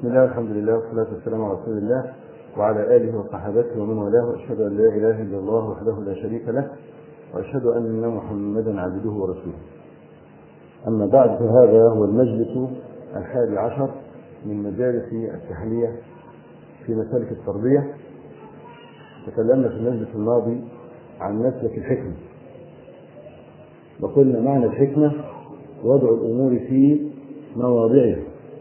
بسم الله الحمد لله والصلاة والسلام على رسول الله وعلى آله وصحابته ومن والاه، وأشهد أن لا إله إلا الله وحده لا شريك له، وأشهد أن محمدا عبده ورسوله. أما بعد، فهذا هو المجلس 11 من مجالس التحلية في مسالك التربية. تكلمنا في المجلس الماضي عن مسلك الحكمة، وقلنا معنى الحكمة وضع الأمور في مواضعها،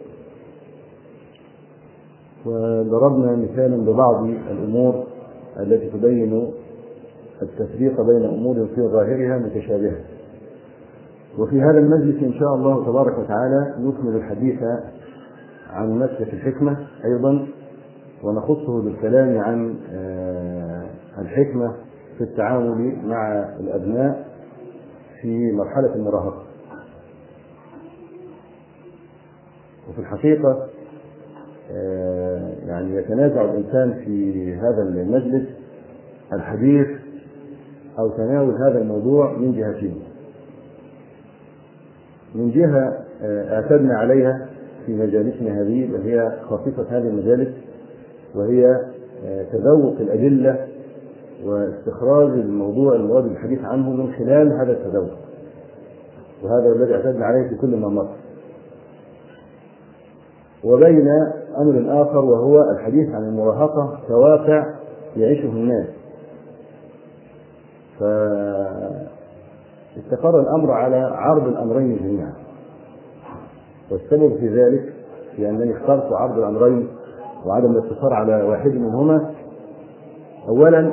وضربنا مثالا ببعض الأمور التي تبين التفريق بين أمور في ظاهرها متشابهة. وفي هذا المجلس إن شاء الله تبارك وتعالى نكمل الحديث عن مسلك الحكمة أيضا، ونخصه بالكلام عن الحكمة في التعامل مع الأبناء في مرحلة المراهقة. وفي الحقيقة يعني يتنازع الإنسان في هذا المجلس الحديث أو تناول هذا الموضوع من جهتين. من جهة اعتدنا عليها في مجالسنا هذه، وهي خاصة هذه المجالس، وهي تذوق الأدلة واستخراج الموضوع المراد الحديث عنه من خلال هذا التذوق، وهذا الذي اعتدنا عليه في كل ما مر. وبين أمر آخر وهو الحديث عن المراهقة كواقع يعيشه الناس. فاستقر الأمر على عرض الأمرين جميعا، والسبب في ذلك في أنني اخترت عرض الأمرين وعدم الاقتصار على واحد منهما. أولا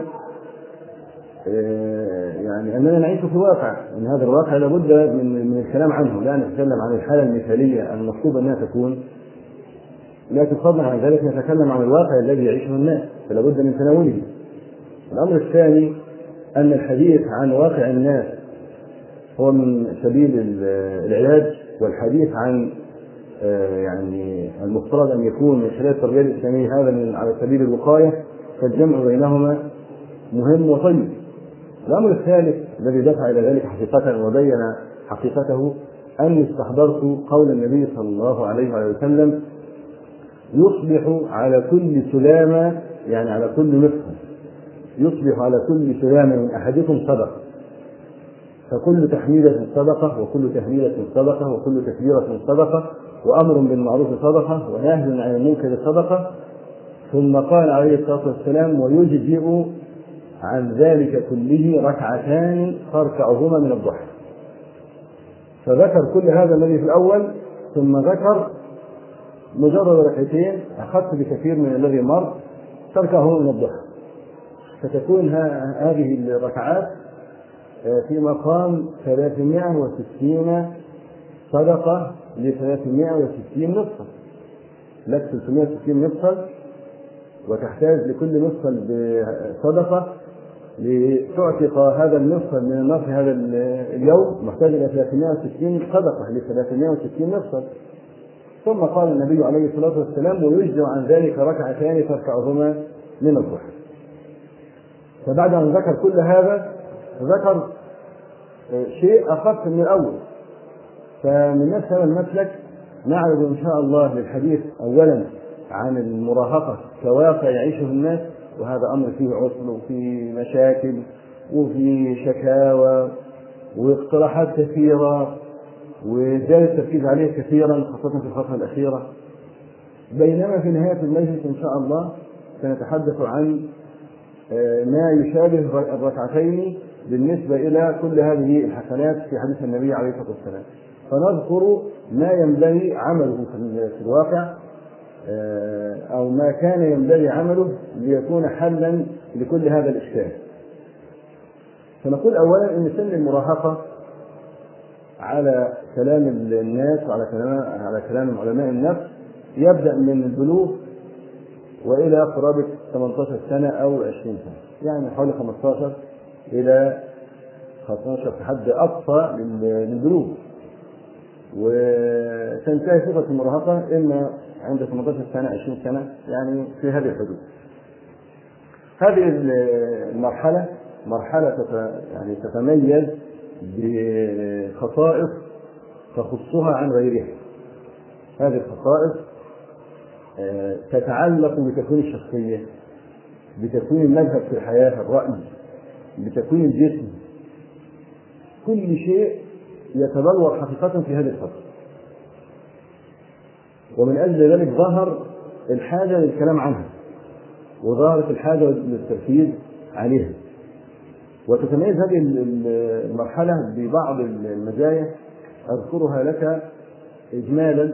يعني أننا نعيش في واقع، أن هذا الواقع لابد من الكلام عنه، لا نتكلم عن الحالة المثالية المطلوب أنها تكون، لكن فضلا عن ذلك نتكلم عن الواقع الذي يعيشه الناس، فلا بد من تناوله. الأمر الثاني أن الحديث عن واقع الناس هو من سبيل العلاج، والحديث عن يعني المفترض أن يكون من خلال التربية الإسلامية هذا من على سبيل الوقاية، فالجمع بينهما مهم وطيب. الأمر الثالث الذي دفع إلى ذلك حقيقة وبين حقيقته أني استحضرت قول النبي صلى الله عليه وسلم: يصبح على كل سلامة، يعني على كل مفصل، يصبح على كل سلامة من أحدكم صدقة، فكل تحميدة صدقة، وكل تهليلة صدقة، وكل تكبيرة صدقة، وأمر بالمعروف صدقة، ونهي عن المنكر صدقة. ثم قال عليه الصلاة والسلام: ويجزئ عن ذلك كله ركعتان تركعهما من الضحى. فذكر كل هذا الذي في الأول، ثم ذكر مجرد ركعتين أخذت بكثير من الذي مر تركعهما من الضحى، فتكون هذه الركعات في مقام 360 صدقة ل 360 مفصل، لك 360 مفصل، وتحتاج لكل مفصل بصدقة لتعتق هذا المفصل من النار في هذا اليوم، محتاج إلى 360 صدقة ل 360 مفصل. ثم قال النبي عليه الصلاة والسلام: ويجزئ عن ذلك ركعتان تركعهما من الضحى. فبعد أن ذكر كل هذا ذكر شيء أخف من الأول. فمن نفس هذا المسلك نعرض إن شاء الله للحديث أولا عن المراهقة كواقع يعيشه الناس، وهذا أمر فيه عسر وفيه مشاكل وفيه شكاوى واقتراحات كثيرة، وزاد التركيز عليه كثيرا خاصة في الفترة الأخيرة. بينما في نهاية المجلس إن شاء الله سنتحدث عن ما يشابه الركعتين بالنسبة إلى كل هذه الحسنات في حديث النبي عليه الصلاة والسلام، فنذكر ما ينبغي عمله في الواقع، أو ما كان ينبغي عمله ليكون حلا لكل هذا الإشكال. فنقول أولا أن سن المراهقة على كلام الناس وعلى كلام علماء النفس يبدأ من البلوغ وإلى قرابة 18 سنة أو 20 سنة، يعني حوالي 15 إلى 15 كحد أقصى للبلوغ. وتنتهي فترة المراهقة إما عند 18 سنة 20 سنة، يعني في هذه الحدود. هذه المرحلة يعني تتميز بخصائص تخصها عن غيرها. هذه الخصائص تتعلق بتكوين الشخصية، بتكوين المذهب في الحياة، الرأي، بتكوين الجسم، كل شيء يتبلور حقيقة في هذه الفترة. ومن أجل ذلك ظهر الحاجة للكلام عنها، وظهرت الحاجة للتركيز عليها. وتتميز هذه المرحلة ببعض المزايا أذكرها لك إجمالا،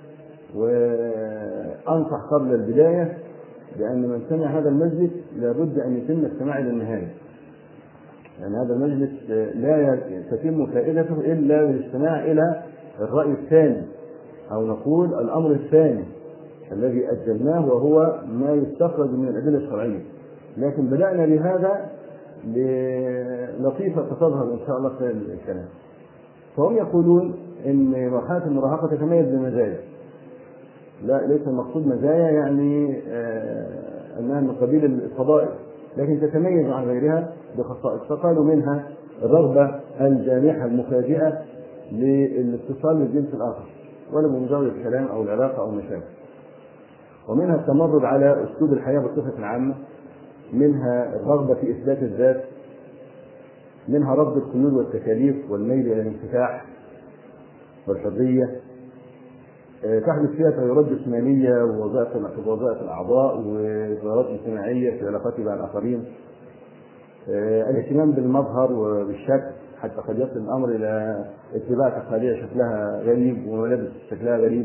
وأنصح قبل البداية بأن من سمع هذا المجلس لابد أن يتم السماع إلى النهاية، يعني هذا المجلس لا تتم فائدته إلا بالاستماع إلى الرأي الثاني، أو نقول الأمر الثاني الذي أجلناه، وهو ما يستخرج من الأدلة الشرعية. لكن بدأنا بهذا لطيفة ستظهر إن شاء الله في الكلام. فهم يقولون إن مرحلة المراهقة تتميز بمزايا، لا ليس المقصود مزايا يعني أنها من قبيل الفضائل، لكن تتميز عن غيرها بخصائص. فقالوا منها الرغبة الجامحة المفاجئة للاتصال بالجنس الآخر ولا بمجرد الكلام أو العلاقة أو المشاكل، ومنها التمرد على أسلوب الحياة بصفة عامة، منها الرغبة في إثبات الذات، منها رفض القيود والتكاليف والميل إلى الانفتاح والحرية. تحدث فيها تغيرات جسمانية ووظائف الأعضاء وتغيرات اجتماعية في علاقتها مع الآخرين، الاهتمام بالمظهر وبالشكل حتى قد يصل الأمر إلى اتباع تقاليد شكلها غريب وملابس شكلها غريب،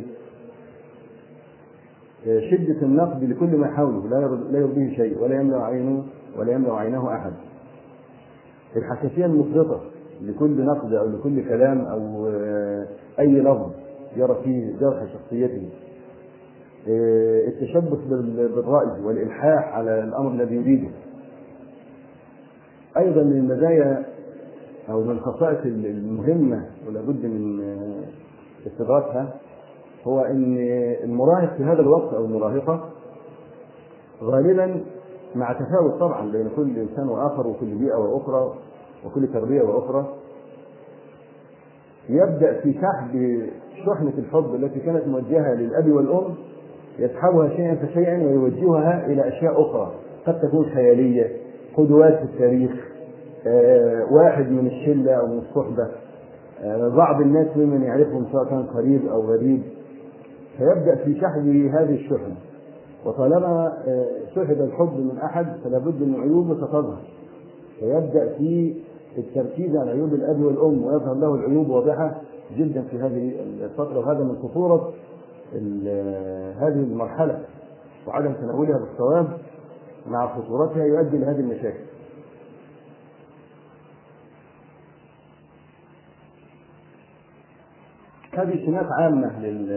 شدة النقد لكل ما حوله لا يرضيه شيء ولا يملأ عينه أحد، الحساسية المفرطة لكل نقد أو لكل كلام أو أي لفظ يرى فيه جرح شخصيته، التشبث بالرأي والإلحاح على الأمر الذي يريده. أيضا من المزايا أو من الخصائص المهمة ولا بد من استدراكها هو أن المراهق في هذا الوقت أو المراهقة غالبا مع تفاوت طبعا بين كل إنسان وآخر وكل بيئة وأخرى وكل تربية وأخرى، يبدأ في سحب شحنة الحب التي كانت موجهة للأب والأم، يسحبها شيئا فشيئا ويوجهها إلى أشياء أخرى قد تكون خيالية، قدوات في التاريخ، واحد من الشلة أو من الصحبة، بعض الناس ممن يعرفهم سواء كان قريب أو غريب، فيبدأ في سحب هذه الشحنة. وطالما سحب الحب من أحد فلا بد من عيوبه ستظهر، فيبدأ في التركيز على عيوب الأب والأم ويظهر له العيوب واضحة جدا في هذه الفترة. وهذا من خطورة هذه المرحلة، وعدم تناولها بالصواب مع خطورتها يؤدي لهذه المشاكل. هذه سمات عامة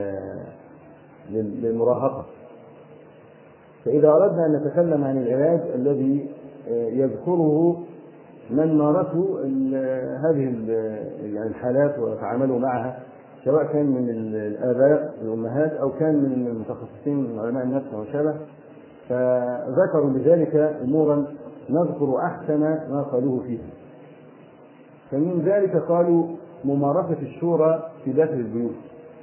للمراهقة. فإذا أردنا أن نتكلم عن العلاج الذي يذكره من مارسوا هذه الحالات وتعاملوا معها، سواء كان من الآباء والأمهات أو كان من المتخصصين من علماء النفس وشابه، فذكروا بذلك أمورا نذكر أحسن ما قالوه فيها. فمن ذلك قالوا ممارسة الشورى في داخل البيوت،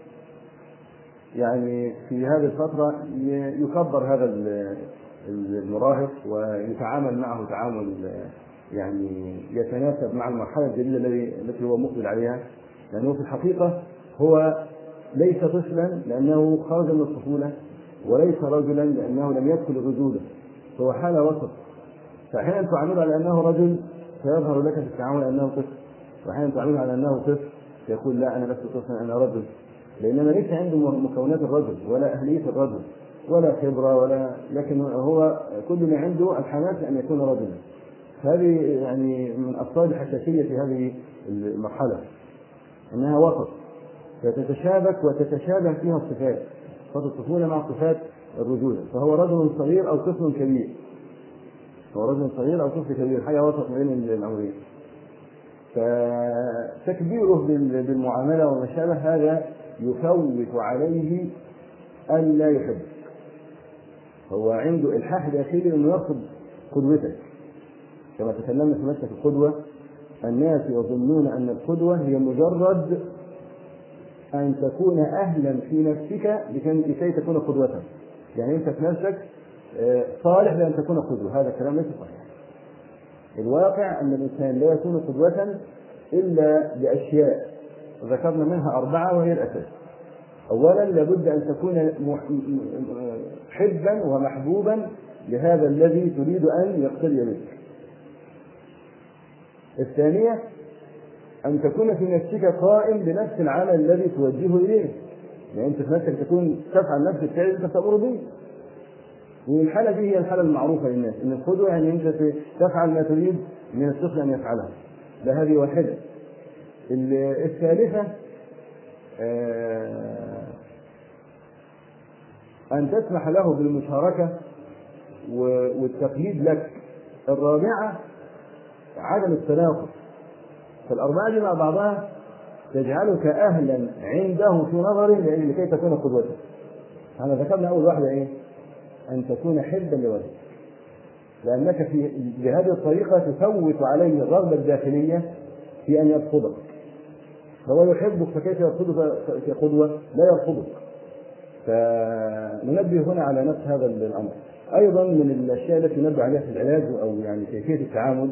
يعني في هذه الفترة يكبر هذا المراهق ويتعامل معه تعامل يعني يتناسب مع المرحلة الجديدة التي هو مقبل عليها، لأنه في الحقيقة هو ليس طفلا لأنه خرج من الطفولة، وليس رجلا لأنه لم يدخل الرجولة، هو حالة وسط. فأحيانا تعامله على أنه رجل فيظهر لك في التعامل أنه طفل، وأحيانا تعامله على أنه طفل فيقول لا أنا لست طفلا أنا رجل، لأنما ليس عنده مكونات الرجل ولا أهلية الرجل ولا خبرة لكن هو كل ما عنده الحماس أن يكون رجلا. هذه يعني من أسباب الحساسية في هذه المرحلة أنها وسط، فتتشابك وتتشابه فيها الصفات، صفات الطفولة مع صفات الرجولة، فهو رجل صغير أو طفل كبير، هو رجل صغير أو طفل كبير، حاجة وسط بين الأمرين. فتكبيره بالمعاملة وما شابه هذا يفوت عليه أن لا يحب، هو عنده إلحاح داخلي أنه يرفض قدوتك. كما تكلمنا في مسألة القدوة، الناس يظنون أن القدوة هي مجرد أن تكون أهلا في نفسك لكي تكون قدوة، يعني أنت في نفسك صالح لأن تكون قدوة، هذا الكلام ليس صحيح. الواقع أن الإنسان لا يكون قدوة إلا بأشياء ذكرنا منها 4 وهي الأساس. أولا لابد أن تكون حبا ومحبوبا لهذا الذي تريد أن يقتدي بك. الثانية أن تكون في نفسك قائم بنفس العمل الذي توجهه إليه، يعني أنت في نفسك تكون تفعل نفس الفعل أنت تأمر به. والحالة دي هي الحالة المعروفة للناس، أن القدوة يعني أنت تفعل ما تريد من الطفل أن يفعلها. ده هذه واحدة. الثالثة أن تسمح له بالمشاركة والتقليد لك. الرابعة عدم التناقض. فالأربعة دي مع بعضها تجعلك أهلا عنده في نظره لكي تكون قدوته. أنا ذكرنا أول واحدة إيه؟ أن تكون حبا لولدك، لأنك بهذه الطريقة تفوت عليه الرغبة الداخلية في أن يرفضك. فهو يحبك فكيف يرفضك كقدوة؟ لا يرفضك. فننبه هنا على نفس هذا الأمر. أيضا من الأشياء التي ننبه عليها في العلاج أو يعني كيفية التعامل،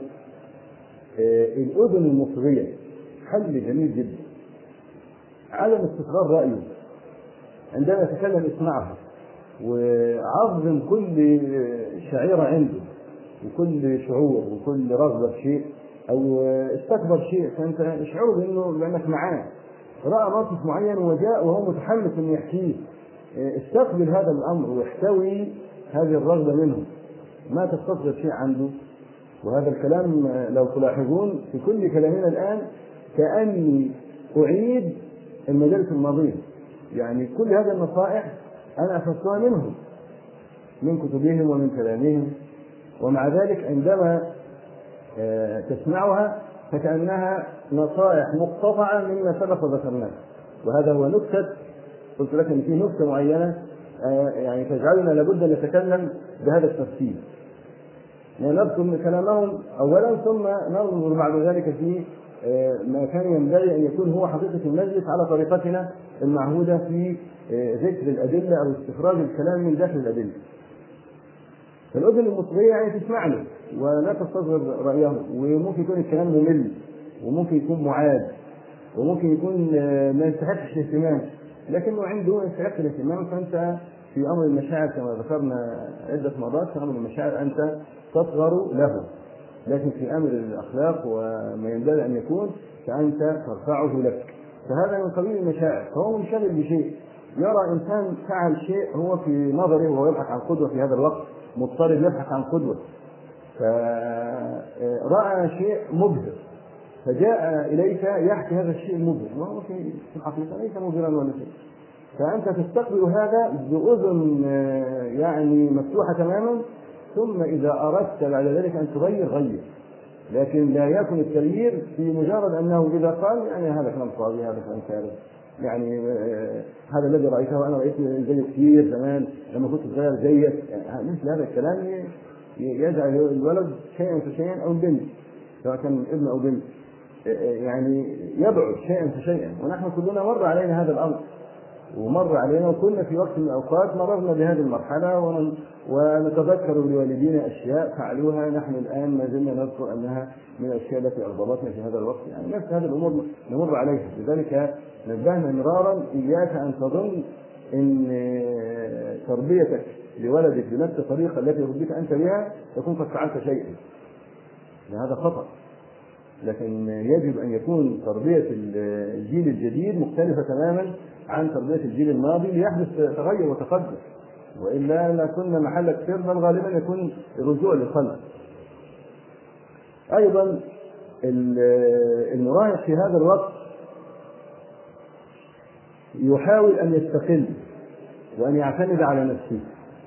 الأذن المصغية حل جميل جدا. عدم استصغار رأيه، عندما يتكلم اسمعه وعظم كل شعيرة عنده وكل شعور وكل رغبة في شيء أو استكبر شيء، فأنت اشعره بأنك معاه. رأى موقف معين وجاء وهو متحمس أن يحكيه، استقبل هذا الأمر واحتوي هذه الرغبة منه، ما تستصغر شيء عنده. وهذا الكلام لو تلاحظون في كل كلامنا الآن كأني أعيد المجالس الماضية، يعني كل هذه النصائح أنا أخذتها منهم من كتبهم ومن كلامهم، ومع ذلك عندما تسمعها فكأنها نصائح مقتطعة مما سبق وذكرناه. وهذا هو نكتة، قلت لك أن في نكتة معينة يعني تجعلنا لابد أن نتكلم بهذا الترتيب، نذكر كلامهم أولا ثم ننظر بعد ذلك في ما كان ينبغي أن يكون هو حقيقة المجلس على طريقتنا المعهودة في ذكر الأدلة أو استخراج الكلام من داخل الأدلة. فالأذن المصغية يعني تسمع له ولا تستصغر رأيه، وممكن يكون الكلام ممل وممكن يكون معاد وممكن يكون ما يستحقش الاهتمام، لكنه عنده يستحق الاهتمام. فأنت في أمر المشاعر كما ذكرنا عدة مرات، في أمر المشاعر أنت تصغر له، لكن في أمر الأخلاق وما ينبغي أن يكون فأنت ترفعه لك. فهذا من قبيل المشاعر. فهو منشغل بشيء، يرى إنسان فعل شيء هو في نظره وهو يبحث عن قدوة في هذا الوقت، مضطرب يبحث عن قدوة، فرأى شيء مبهر فجاء إليك يحكي هذا الشيء المبهر وهو في الحقيقة ليس مبهرا ولا شيء. فأنت تستقبل هذا بأذن يعني مفتوحة تماما، ثم إذا أردت بعد ذلك أن تغير غير، لكن لا يكن التغيير في مجرد أنه إذا قال يعني هذا كلام فاضي، هذا كلام فارغ، يعني هذا الذي رأيته أنا رأيت زي كثير زمان لما كنت صغير زيك، يعني مثل هذا الكلام يجعل الولد شيئا فشيئا أو البنت سواء كان ابن أو بنت يعني يبعد شيئا فشيئا. ونحن كلنا مر علينا هذا الأمر ومر علينا، وكنا في وقت من الأوقات مررنا بهذه المرحلة ونتذكر لوالدينا أشياء فعلوها نحن الآن ما زلنا نذكر أنها من الأشياء التي أغضبتنا في هذا الوقت. يعني نفس هذه الأمور نمر عليها. لذلك نبهنا مرارا إياك أن تظن أن تربيتك لولدك بنفس الطريقة التي ربيت أنت بها تكون قد فعلت شيئا، هذا خطأ. لكن يجب أن يكون تربية الجيل الجديد مختلفة تماما عن تربية الجيل الماضي ليحدث تغير وتقدم، وإلا لكنا محل كثير بل غالبا يكون الرجوع للخلق. أيضا المراهق في هذا الوقت يحاول أن يستقل وأن يعتمد على نفسه.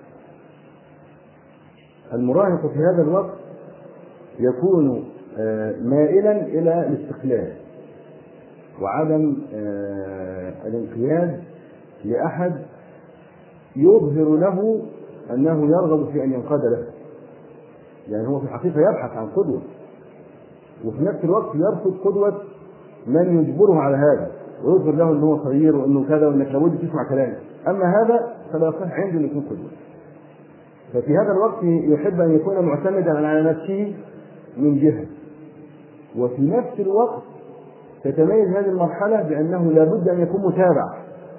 المراهق في هذا الوقت يكون مائلا إلى الاستقلال وعدم الانقياد لأحد يظهر له أنه يرغب في أن ينقاد له. يعني هو في الحقيقة يبحث عن قدوة وفي نفس الوقت يرفض قدوة من يجبره على هذا ويظهر له أنه صغير وأنه كذا وأنك لابد تسمع كلامه. أما هذا فلا يصح عنده أن يكون قدوة. ففي هذا الوقت يحب أن يكون معتمدا على نفسه من جهة، وفي نفس الوقت تتميز هذه المرحلة بأنه لا بد أن يكون متابع،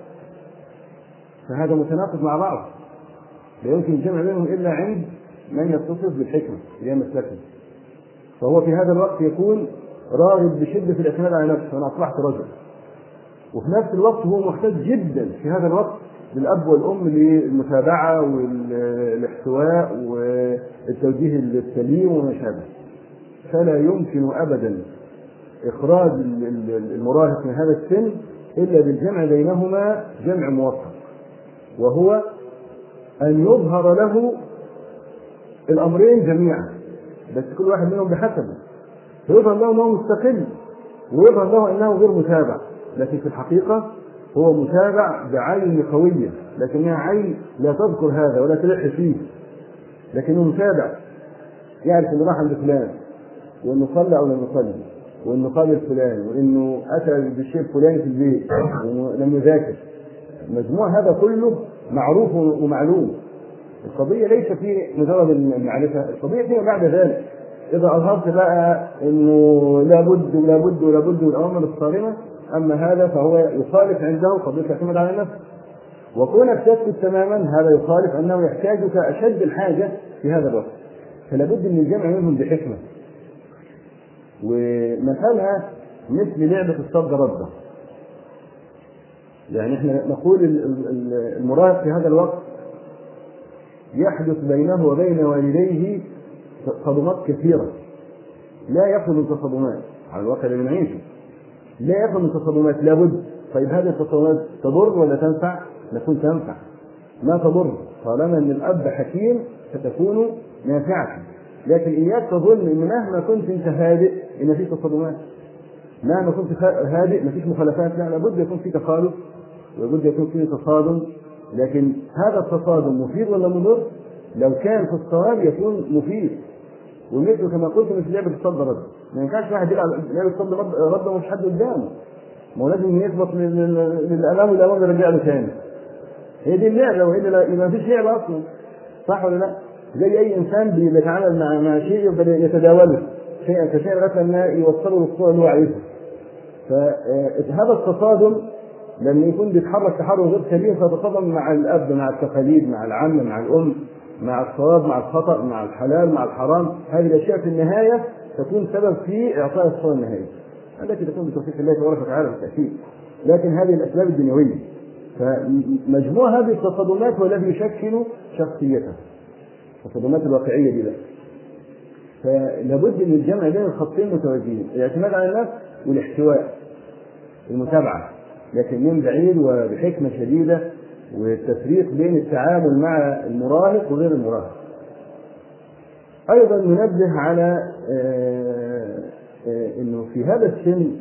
فهذا متناقض مع بعض، لا يمكن الجمع بينهم إلا عند من يتصف بالحكمة اللي هي مسلكه. فهو في هذا الوقت يكون راغب بشدة في الاعتماد على نفسه، أنا أصبحت رجل، وفي نفس الوقت هو محتاج جدا في هذا الوقت للأب والأم للمتابعة والاحتواء والتوجيه السليم وما شابه. فلا يمكن أبدا إخراج المراهق من هذا السن إلا بالجمع بينهما جمع موفق، وهو أن يظهر له الأمرين جميعا، بس كل واحد منهم بحسبه، فيظهر له أنه مستقل ويظهر له أنه غير متابع، لكن في الحقيقة هو متابع بعين قوية، لكنها عين لا تذكر هذا ولا تلح فيه، لكنه متابع، يعرف أنه راح عند فلان وأنه صلى أو لم يصلي، وأنه قابل فلان، وأنه أتى بالشيء الفلاني في البيت وأنه لم يذاكر. مجموع هذا كله معروف ومعلوم. القضية ليس في مجرد المعرفة، القضية فيما بعد ذلك. إذا أظهرت بقى أنه لابد ولابد ولابد والأوامر الصارمة، أما هذا فهو يخالف عنده قضية الاعتماد على النفس، وكونك تسكت تماما هذا يخالف أنه يحتاجك أشد الحاجة في هذا الوقت. فلابد من الجمع منهم بحكمة. ومثلها مثل لعبة الصد ردة، يعني احنا نقول المراهق في هذا الوقت يحدث بينه وبين والديه صدمات كثيرة، لا يخلو من تصادمات على الواقع اللي نعيشه، لا يخلو من تصادمات لابد. طيب هذه التصادمات تضر ولا تنفع؟ نكون تنفع، ما تضر طالما ان الاب حكيم فتكون نافعة. لكن اياك تظن ان مهما كنت انت هادئ ان في تصادمات، مهما كنت هادئ مفيش مخالفات، لا، لابد يكون في تخالف ولابد يكون في تصادم. لكن هذا التصادم مفيد ولا مضر؟ لو كان في الصواب يكون مفيد، ومثل كما قلت مثل لعبة الصد رد، ما ينفعش واحد يلعب لعبة الصد رد ومش حد قدامه، ما هو لازم يثبت للأمام والأمام يرجع له ثاني. هي دي اللعبة، وإلا ما فيش لعبة أصلا، صح ولا لا؟ زي أي إنسان بيتعامل مع شيء يبدأ يتداوله شيئا كشيء لغاية ما يوصله للصورة اللي هو عايزها. فهذا التصادم لما يكون بيتحرك تحرك غير سليم فيتصادم مع الأب، مع التقاليد، مع العم، مع الأم، مع الصواب، مع الخطأ، مع الحلال، مع الحرام. هذه الأشياء في النهاية تكون سبب في إعطاء الصورة النهائية التي تكون بتوفيق الله تبارك وتعالى بالتأكيد، لكن هذه الأسباب الدنيوية. فمجموع هذه التصادمات هو الذي يشكل شخصيته، التصادمات الواقعية دي. فلابد من الجمع بين الخطين متوازيين، الاعتماد على النفس والاحتواء، المتابعة، لكن من بعيد وبحكمة شديدة، والتفريق بين التعامل مع المراهق وغير المراهق. أيضا ننبه على أنه في هذا السن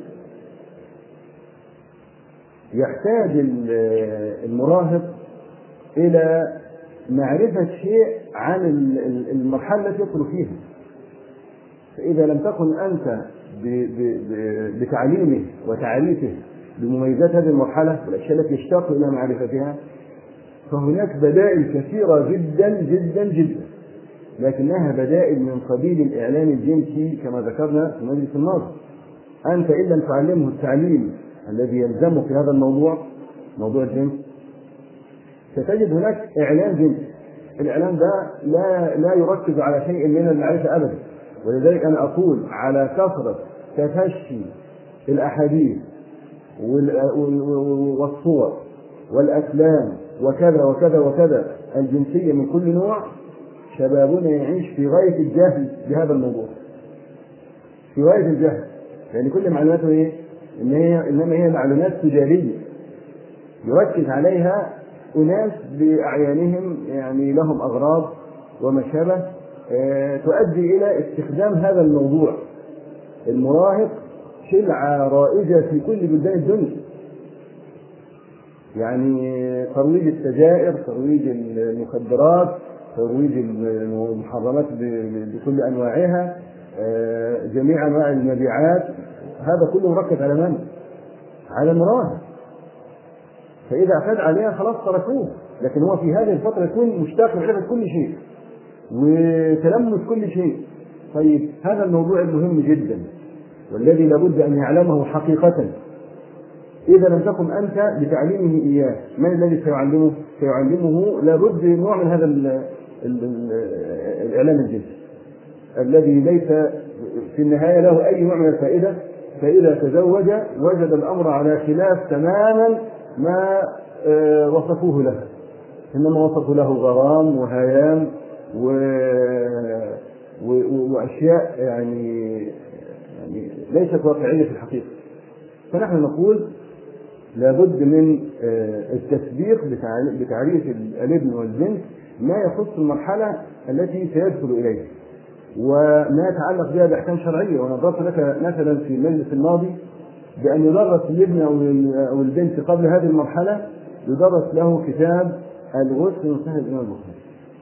يحتاج المراهق إلى معرفة شيء عن المرحلة التي يدخل فيها. فإذا لم تكن أنت بتعليمه وتعريفه بمميزات هذه المرحلة والأشياء التي يشتاق إلى معرفتها، فهناك بدائل كثيرة جدا جدا جدا، لكنها بدائل من قبيل الإعلان الجنسي كما ذكرنا في مجلس الماضي. أنت إن لم تعلمه التعليم الذي يلزمه في هذا الموضوع، موضوع الجنس، ستجد هناك إعلان جنسي. الإعلان ده لا يركز على شيء من المعرفة أبدا، ولذلك أنا أقول على كثرة تفشي الأحاديث والصور والأفلام وكذا وكذا وكذا الجنسية من كل نوع، شبابنا يعيش في غاية الجهل بهذا الموضوع، في غاية الجهل، يعني كل معلوماته إيه؟ إنما هي معلومات تجارية يركز عليها أناس بأعيانهم، يعني لهم أغراض وما شابه تؤدي إلى استخدام هذا الموضوع. المراهق سلعة رائجة في كل بلدان الدنيا، يعني ترويج السجائر، ترويج المخدرات، ترويج المحرمات بكل أنواعها، جميع أنواع المبيعات، هذا كله مركز على من؟ على المراهق. فإذا أخذ عليها خلاص تركوه، لكن هو في هذه الفترة يكون مشتاق لمعرفة كل شيء وتلمس كل شيء. طيب هذا الموضوع المهم جدا والذي لابد أن يعلمه حقيقة. إذا لم تكن أنت بتعليمه إياه، من الذي سيعلمه؟ سيعلمه لابد نوع من هذا الإعلام الجنسي الذي ليس في النهاية له أي نوع من الفائدة. فإذا تزوج وجد الأمر على خلاف تماما ما وصفوه له، إنما وصفوا له غرام وهيام وأشياء يعني ليست واقعية في الحقيقة. فنحن نقول لابد من التسبيق بتعريف الابن والبنت ما يخص المرحلة التي سيدخل إليها وما يتعلق بها بأحكام شرعية. وأنا ضربت لك مثلا في المجلس الماضي بأن يدرس الابن أو البنت قبل هذه المرحلة يدرس له كتاب الغسل من صحيح الإمام البخاري،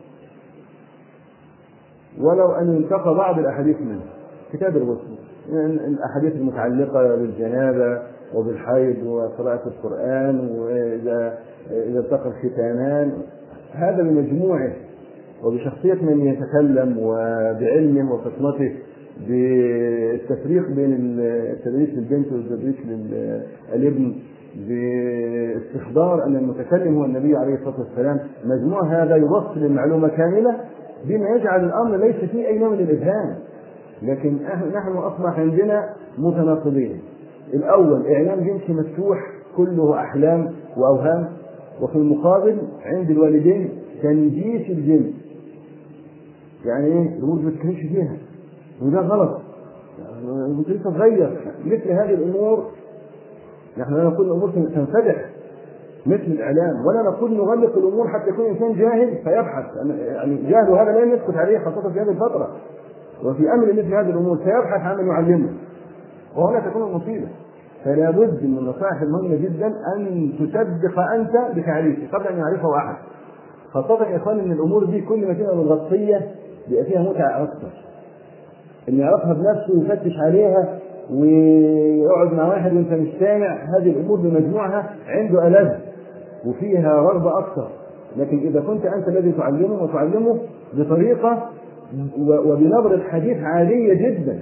ولو أن ينتقى بعض الأحاديث منه. كتاب الغسل الأحاديث المتعلقة بالجنابة وبالحيض وقراءة القرآن وإذا التقى الختانان، هذا بمجموعه وبشخصية من يتكلم وبعلمه وفطنته بالتفريق بين التدريس للبنت والتدريس للابن، باستحضار أن المتكلم هو النبي عليه الصلاة والسلام. مجموع هذا يوصل المعلومة كاملة بما يجعل الأمر ليس فيه أي نوع من الإبهام. لكن نحن أصبح عندنا متناقضين. الأول إعلام جنسي مفتوح كله أحلام وأوهام، وفي المقابل عند الوالدين تنجيس الجنس، يعني ايه؟ الأمور ما تتكلمش فيها وده غلط، ممكن تتغير. مثل هذه الأمور نحن لا نقول الأمور تنفتح مثل الإعلام، ولا نقول نغلق الأمور حتى يكون إنسان جاهل فيبحث. يعني جهل هذا لا يسكت عليه خاصة في هذه الفترة، وفي أمر مثل هذه الأمور سيبحث عن من يعلمه، وهنا تكون المصيبة. فلا بد من النصائح المهمة جدا أن تسبق أنت بتعريفه قبل أن يعرفه أحد. خاصة يا إخوان إن الأمور دي كل ما تبقى متغطية بيبقى فيها متعة أكثر. إن يعرفها بنفسه ويفتش عليها ويقعد مع واحد وأنت مش سامع، هذه الأمور بمجموعها عنده ألذ وفيها رغبة أكثر. لكن إذا كنت أنت الذي تعلمه وتعلمه بطريقة وبنبرة حديث عادية جدا،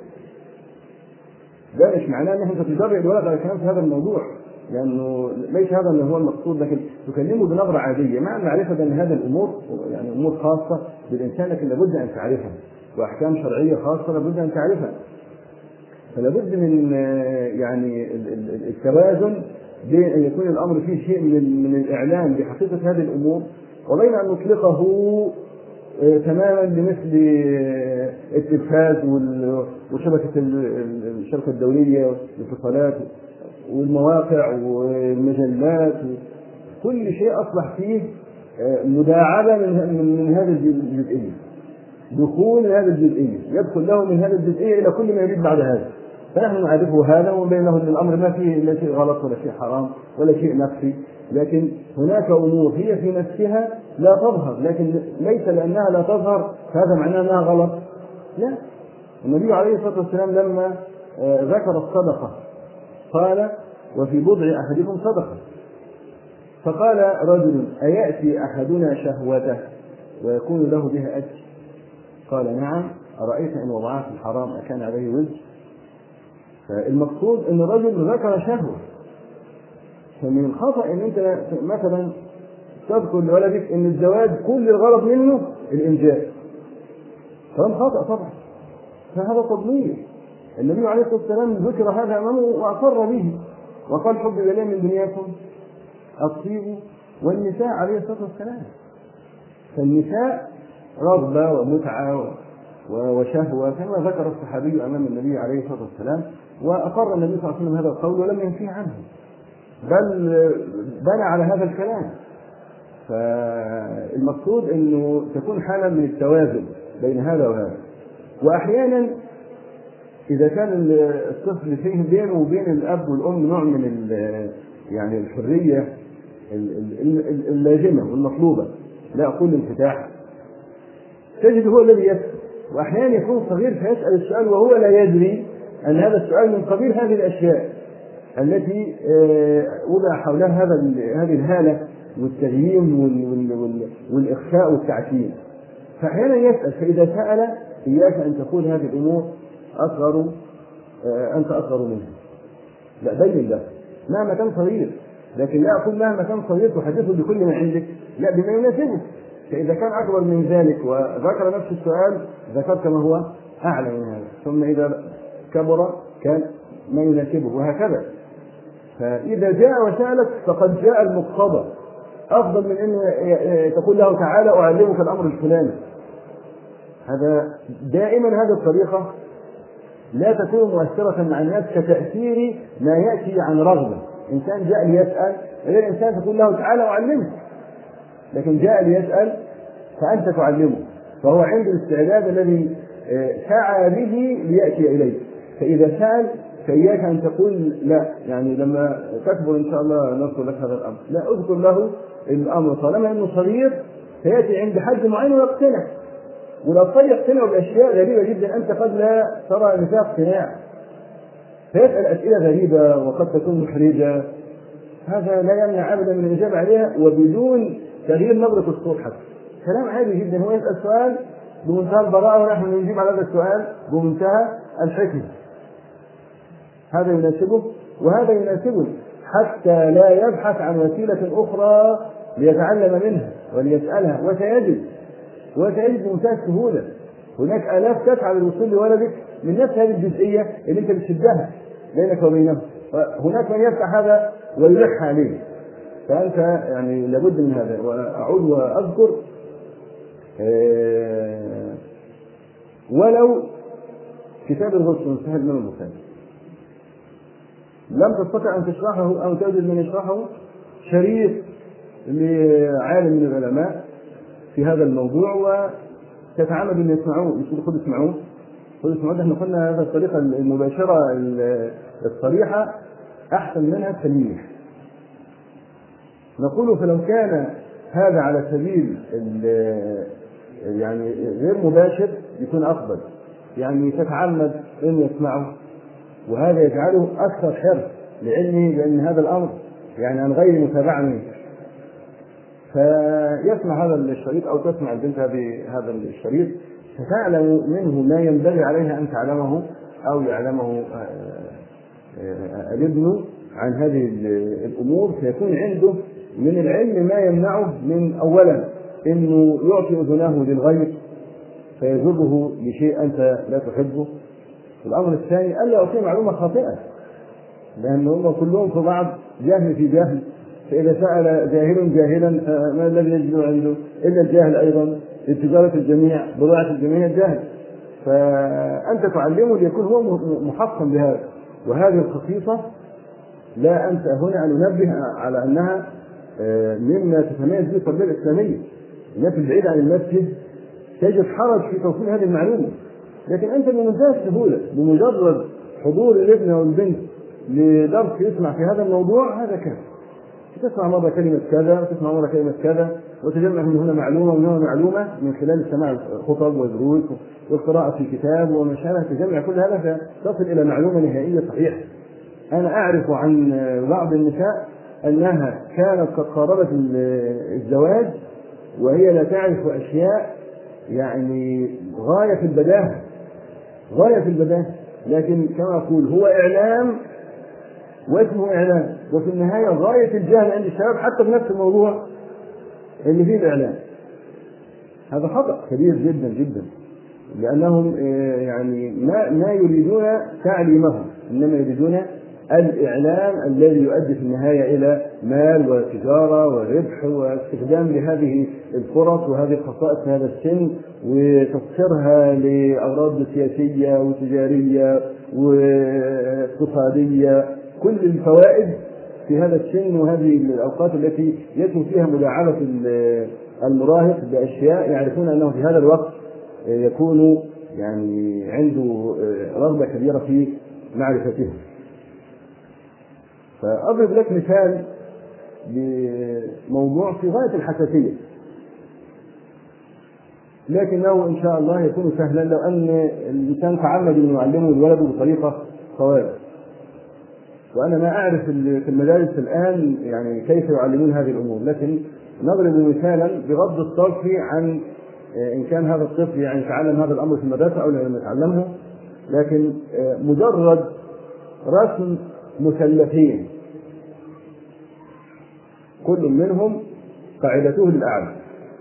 ده مش معناه ان انت تجرئ الولد على الكلام في هذا الموضوع، لانه ليس هذا اللي هو المقصود، لكن تكلمه بنبره عاديه مع المعرفه ان هذه الامور يعني امور خاصه بالانسان، لكن لابد ان تعرفها، واحكام شرعيه خاصه لابد ان تعرفها. فلابد من يعني التوازن بين ان يكون الامر فيه شيء من الاعلام بحقيقه هذه الامور، وبين ان نطلقه تماما بمثل التلفاز وشبكة الشبكة الدولية والاتصالات والمواقع والمجلات، كل شيء أصبح فيه مداعبة من هذه الجزئية، دخول هذه الجزئية، يدخل له من هذه الجزئية إلى كل ما يريد بعد هذا. فنحن نعرفه هذا ونبين له أن الأمر ما فيه لا شيء غلط ولا شيء حرام ولا شيء نفسي، لكن هناك أمور هي في نفسها لا تظهر، لكن ليس لأنها لا تظهر هذا معناه أنها غلط، لا. النبي عليه الصلاة والسلام لما ذكر الصدقة قال وفي بضع أحدكم صدقة، فقال رجل أيأتي أحدنا شهوته ويكون له بها أجر؟ قال نعم، أرأيت إن وضعها في الحرام أكان عليه وزر؟ فالمقصود أن الرجل ذكر شهوة. فمن الخطأ أن أنت مثلا تذكر لولدك أن الزواج كل الغرض منه الإنجاب، فهذا خطأ طبعا، فهذا تضليل. النبي عليه الصلاة والسلام ذكر هذا أمامه وأقر به وقال حب إليه من دنياكم الطيب والنساء عليه الصلاة والسلام. فالنساء رغبة ومتعة وشهوة كما ذكر الصحابي أمام النبي عليه الصلاة والسلام، وأقر النبي صلى الله عليه وسلم هذا القول ولم ينفيه عنه، بل بنى على هذا الكلام. فالمقصود أنه تكون حالة من التوازن بين هذا وهذا. وأحيانا إذا كان الطفل فيه بينه وبين الأب والأم نوع من يعني الحرية اللازمة والمطلوبة، لا أقول الانفتاح، تجد هو الذي يسأل، وأحيانا يكون صغير فيسأل السؤال وهو لا يدري أن هذا السؤال من قبيل هذه الأشياء التي وضع حولها هذه الهالة والتغييم والإخفاء والتعتيم. فأحيانا يسأل، فإذا سأل إياك أن تقول هذه الأمور أنت أصغر منها، لا بين له مهما كان صغير، لكن لا أقول مهما كان صغير تحدثه بكل ما عندك، لا بما يناسبه. فإذا كان أكبر من ذلك وذكر نفس السؤال ذكرت ما هو أعلى من هذا، ثم إذا كبر كان ما يناسبه، وهكذا. فإذا جاء وسألك فقد جاء المقتضى، أفضل من أن تقول له تعالى أعلمك الأمر الفلاني. هذا دائما هذه الطريقة لا تكون مؤثرة مع الناس كتأثير ما يأتي عن رغبة. إنسان جاء ليسأل غير إنسان تقول له تعالى أعلمك، لكن جاء ليسأل فأنت تعلمه، فهو عنده الاستعداد الذي سعى به ليأتي إليه. فإذا سأل فإياك أن تقول لا، يعني لما تكبر إن شاء الله نذكر لك هذا الأمر، لا، أذكر له الأمر طالما أنه صغير فيأتي عند حد معين ويقتنع. والأطفال يقتنعوا بأشياء غريبة جدا أنت قد لا ترى أن فيها اقتناع، فيسأل أسئلة غريبة وقد تكون محرجة، هذا لا يمنع أبدا من الإجابة عليها وبدون تغيير نبرة الصوت حتى. كلام عادي جدا، هو يسأل سؤال بمنتهى البراءة ونحن نجيب على هذا السؤال بمنتهى الحكمة. هذا يناسبه وهذا يناسبه، حتى لا يبحث عن وسيلة أخرى ليتعلم منها وليسألها، وسيجد بمنتهى السهولة. هناك آلاف تسعى للوصول لولدك من نفس هذه الجزئية اللي أنت بتشدها بينك وبينه، هناك من يفتح هذا ويلح عليه. فأنت يعني لابد من هذا. وأعود وأذكر ولو كتاب الغسل صحيح الإمام البخاري لم تستطع أن تشرحه أو توجد من يشرحه، شريط لعالم من العلماء في هذا الموضوع وتتعمد أن يسمعوه، يقول خذوا اسمعوه. احنا قلنا هذه الطريقة المباشرة الصريحة أحسن منها التلميح. نقول فلو كان هذا على سبيل يعني غير مباشر يكون أفضل، يعني تتعمد أن يسمعه، وهذا يجعله أكثر حرص لعلمه بأن هذا الأمر يعني عن غير متابعة منه. فيسمع هذا الشريط أو تسمع البنت هذا الشريط فتعلم منه ما ينبغي عليها أن تعلمه أو يعلمه الابن عن هذه الأمور، فيكون عنده من العلم ما يمنعه من أولا أنه يعطي أذنه للغير فيجره لشيء أنت لا تحبه. الأمر الثاني ألا يعطي معلومة خاطئة، لأنهم كلهم في بعض جاهل في جاهل، فإذا سأل جاهل جاهلا ما الذي يجد عنده إلا الجاهل أيضا، التجارة الجميع بضاعة الجميع الجاهل، فأنت تعلمه ليكون هو محصن بهذا. وهذه الخصيصة لا أنت هنا أن ننبه على أنها مما تتميز به التربية الإسلامية. الناس البعيدة عن المسجد تجد حرج في توصيل هذه المعلومة، لكن أنت بمنتهى السهولة بمجرد حضور الابن أو البنت لدرس يسمع في هذا الموضوع هذا كافي. تسمع مرة كلمة كذا وتسمع مرة كلمة كذا وتجمع من هنا معلومة ومن هنا معلومة من خلال سماع الخطب والدروس والقراءة في كتاب وما شابه، تجمع كل هذا فتصل إلى معلومة نهائية صحيحة. أنا أعرف عن بعض النساء أنها كانت قد قاربت الزواج وهي لا تعرف أشياء يعني غاية في البداهة، لكن كما أقول هو إعلام واسمه إعلام، وفي النهاية غاية الجهل عند الشباب حتى بنفس الموضوع اللي فيه الإعلام. هذا خطأ كبير جدا جدا، لأنهم يعني ما يريدون تعليمهم، إنما يريدون الإعلام الذي يؤدي في النهاية إلى مال وتجارة وربح واستخدام لهذه الفرص وهذه الخصائص في هذا السن وتفسيرها لأغراض سياسية وتجارية واقتصادية. كل الفوائد في هذا السن وهذه الأوقات التي يتم فيها مداعبة المراهق بأشياء يعرفون أنه في هذا الوقت يكون يعني عنده رغبة كبيرة في معرفتها. فأضرب لك مثال بموضوع في غاية الحساسية، لكنه إن شاء الله يكون سهلا لو أن الإنسان تعمد أن يعلمه الولد بطريقة صواب. وأنا ما أعرف في المدارس الآن يعني كيف يعلمون هذه الأمور، لكن نضرب مثالا بغض الطرف عن إن كان هذا الطفل يعني يتعلم هذا الأمر في المدرسة أو لم يتعلمه، لكن مجرد رسم مثلثين كل منهم قاعدته للأعلى،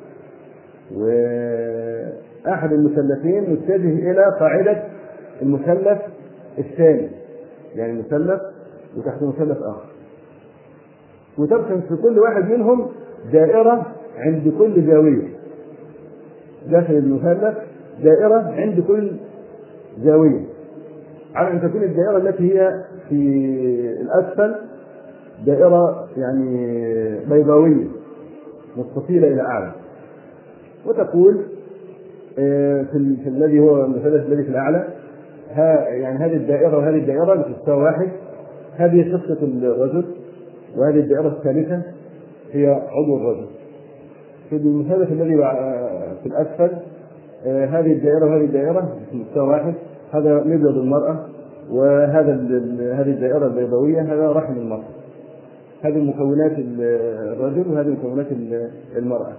وأحد المثلثين متجه إلى قاعدة المثلث الثاني، يعني مثلث وتحت مثلث آخر، وترسم في كل واحد منهم دائرة عند كل زاوية، داخل المثلث دائرة عند كل زاوية، على أن تكون الدائرة التي هي في الأسفل دائرة يعني بيضاوية مستطيلة إلى أعلى، وتقول في الذي هو المثلث الذي في الأعلى يعني هذه الدائرة وهذه الدائرة بتساوي واحد، هذه خصة الرجل، وهذه الدائرة الثالثة هي عضو الرجل. في المثلث الذي في الأسفل هذه الدائرة وهذه الدائرة بتساوي واحد، هذا مبيض المرأة، هذه الدائرة البيضاوية هذا رحم المرأة. هذه مكونات الرجل وهذه مكونات المرأة.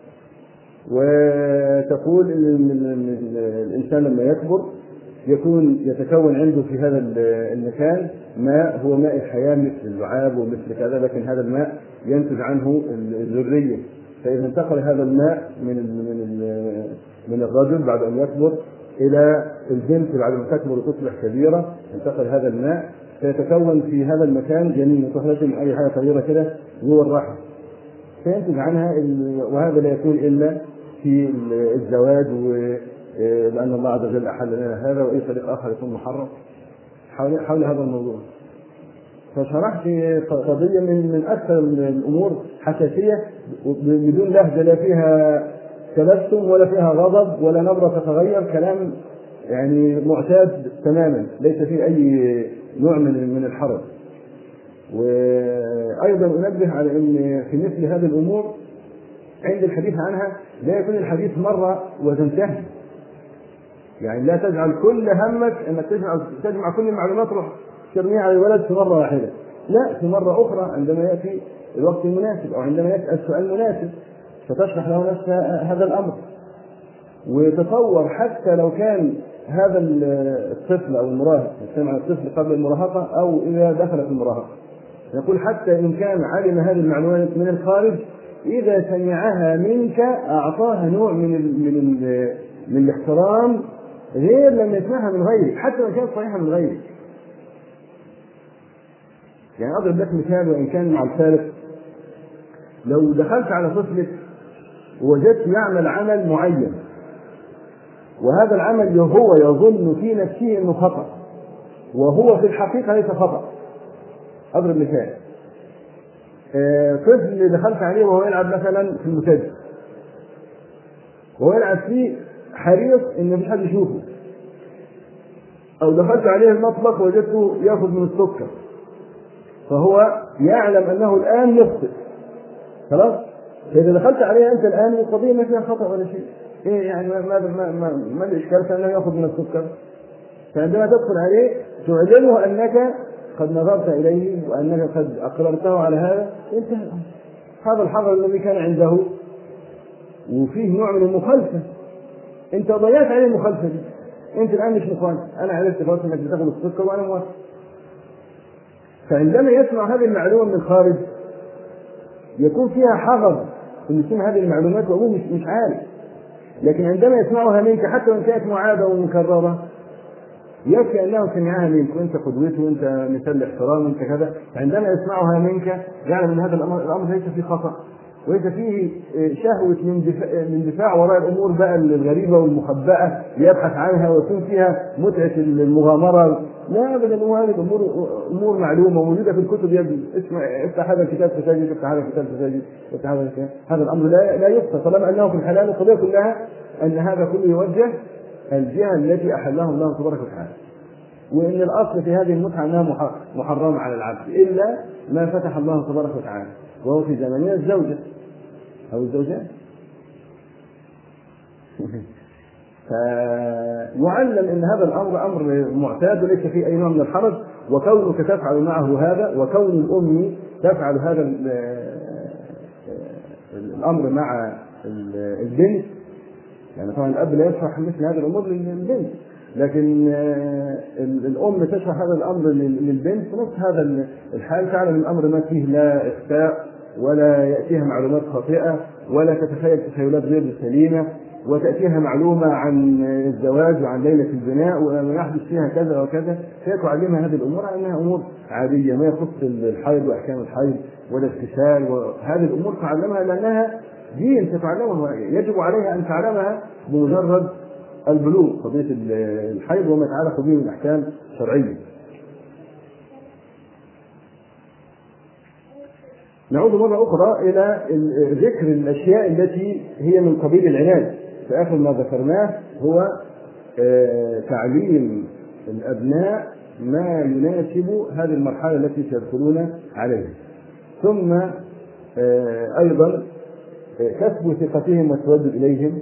وتقول إن الإنسان لما يكبر يتكون عنده في هذا المكان ماء هو ماء الحياة مثل اللعاب ومثل كذا، لكن هذا الماء ينتج عنه الذرية، فإذا انتقل هذا الماء من الرجل بعد أن يكبر إلى البنت بعد أن تكبر وتصبح كبيرة، انتقل هذا الماء فيتكون في هذا المكان جنين طفلة أي حاجة صغيرة كده جوه الرحم، فينتج عنها وهذا لا يكون إلا في الزواج، لأن الله عز وجل أحل لنا هذا، وأي طريق آخر يكون محرم حول هذا الموضوع. فشرحت قضية من أكثر الأمور حساسية بدون لهجة لا فيها تبسم ولا فيها غضب ولا نبرة تتغير، كلام يعني معتاد تماما ليس فيه أي نوع من الحرج. وأيضا أنبه على أن في مثل هذه الأمور عند الحديث عنها لا يكون الحديث مرة وتنتهي، يعني لا تجعل كل همك أنك تجمع كل المعلومات تروح ترميها على الولد في مرة واحدة، لا، في مرة أخرى عندما يأتي الوقت المناسب أو عندما يأتي السؤال المناسب فتشرح له نفس هذا الأمر. وتصور حتى لو كان هذا الطفل أو المراهق يسمع الطفل قبل المراهقة أو إذا دخل في المراهقة، نقول حتى إن كان علم هذه المعلومات من الخارج إذا سمعها منك أعطاها نوع من الاحترام غير لما يسمعها من غيرك، حتى لو كانت صحيحة من غيرك. يعني أضرب لك مثال وإن كان مع الفارق، لو دخلت على طفلك ووجدت يعمل عمل معين وهذا العمل هو يظن في نفسه أنه خطأ وهو في الحقيقة ليس خطأ، أضرب مثال، طفل دخلت عليه وهو يلعب مثلا في المسجد وهو يلعب فيه حريص إن مفيش حد يشوفه، أو دخلت عليه المطبخ وجدته يأخذ من السكر فهو يعلم أنه الآن يخطئ، خلاص، فإذا دخلت عليه أنت الآن القضية ما فيها خطأ ولا شيء، إيه يعني ما الإشكال فأنه يأخذ من السكر؟ فعندما تدخل عليه تعلمه أنك قد نظرت إليه وأنك قد أقررته على هذا، انتهى. هذا الحظر الذي كان عنده وفيه نوع من المخالفة، أنت ضيعت عليه المخالفة دي، أنت الآن مش مخالف، أنا عرفت خلاص أنك بتاخذ السكر وأنا موافق. فعندما يسمع هذه المعلومة من الخارج يكون فيها حظر إن يسمع هذه المعلومات وهو مش عارف، لكن عندما يسمعها منك حتى وإن كانت معادة ومكررة يكفي أنه سمعها منك وأنت قدوته وأنت مثال الاحترام وأنت كذا، عندما يسمعها منك يعلم أن هذا الأمر ليس فيه خطأ وليس فيه شهوة من دفاع وراء الأمور بقى الغريبة والمخبأة يبحث عنها ويكون فيها متعة المغامرة، لا أبدا. هذه الأمور أمور معلومة موجودة في الكتب، يبدو افتح هذا الكتاب تسجل، افتح هذا الكتاب تسجل، افتح هذا الأمر لا يخفى طالما أنه في الحلال. القضية كلها أن هذا كله يوجه الجهة التي أحلها الله تبارك وتعالى، وإن الأصل في هذه المتعة أنها محرمة على العبد إلا ما فتح الله تبارك وتعالى، وهو في زماننا الزوجة أو الزوجات. فيعلم أن هذا الأمر أمر معتاد وليس فيه أي نوع من الحرج، وكونك تفعل معه هذا، وكون الأم تفعل هذا الأمر مع البنت، يعني طبعا الأب لا يشرح مثل هذه الأمور للبنت، لكن الأم تشرح هذا الأمر للبنت في نفس هذا الحال، تعلم الأمر ما فيه لا إخفاء ولا يأتيها معلومات خاطئة ولا تتخيل تخيلات غير سليمة، وتأتيها معلومة عن الزواج وعن ليلة البناء وما يحدث فيها كذا وكذا، فهي تعلمها هذه الأمور على أنها أمور عادية ما يخص الحيض وأحكام الحيض والاغتسال، وهذه الأمور تعلمها لأنها دين تتعلمها، يجب عليها أن تعلمها بمجرد البلوغ، قضية الحيض وما يتعلق به من أحكام شرعية. نعود مرة أخرى إلى ذكر الأشياء التي هي من قبيل العناد. فآخر ما ذكرناه هو تعليم الأبناء ما يناسب هذه المرحلة التي سيدخلون عليها، ثم أيضا كسب ثقتهم والتودد إليهم،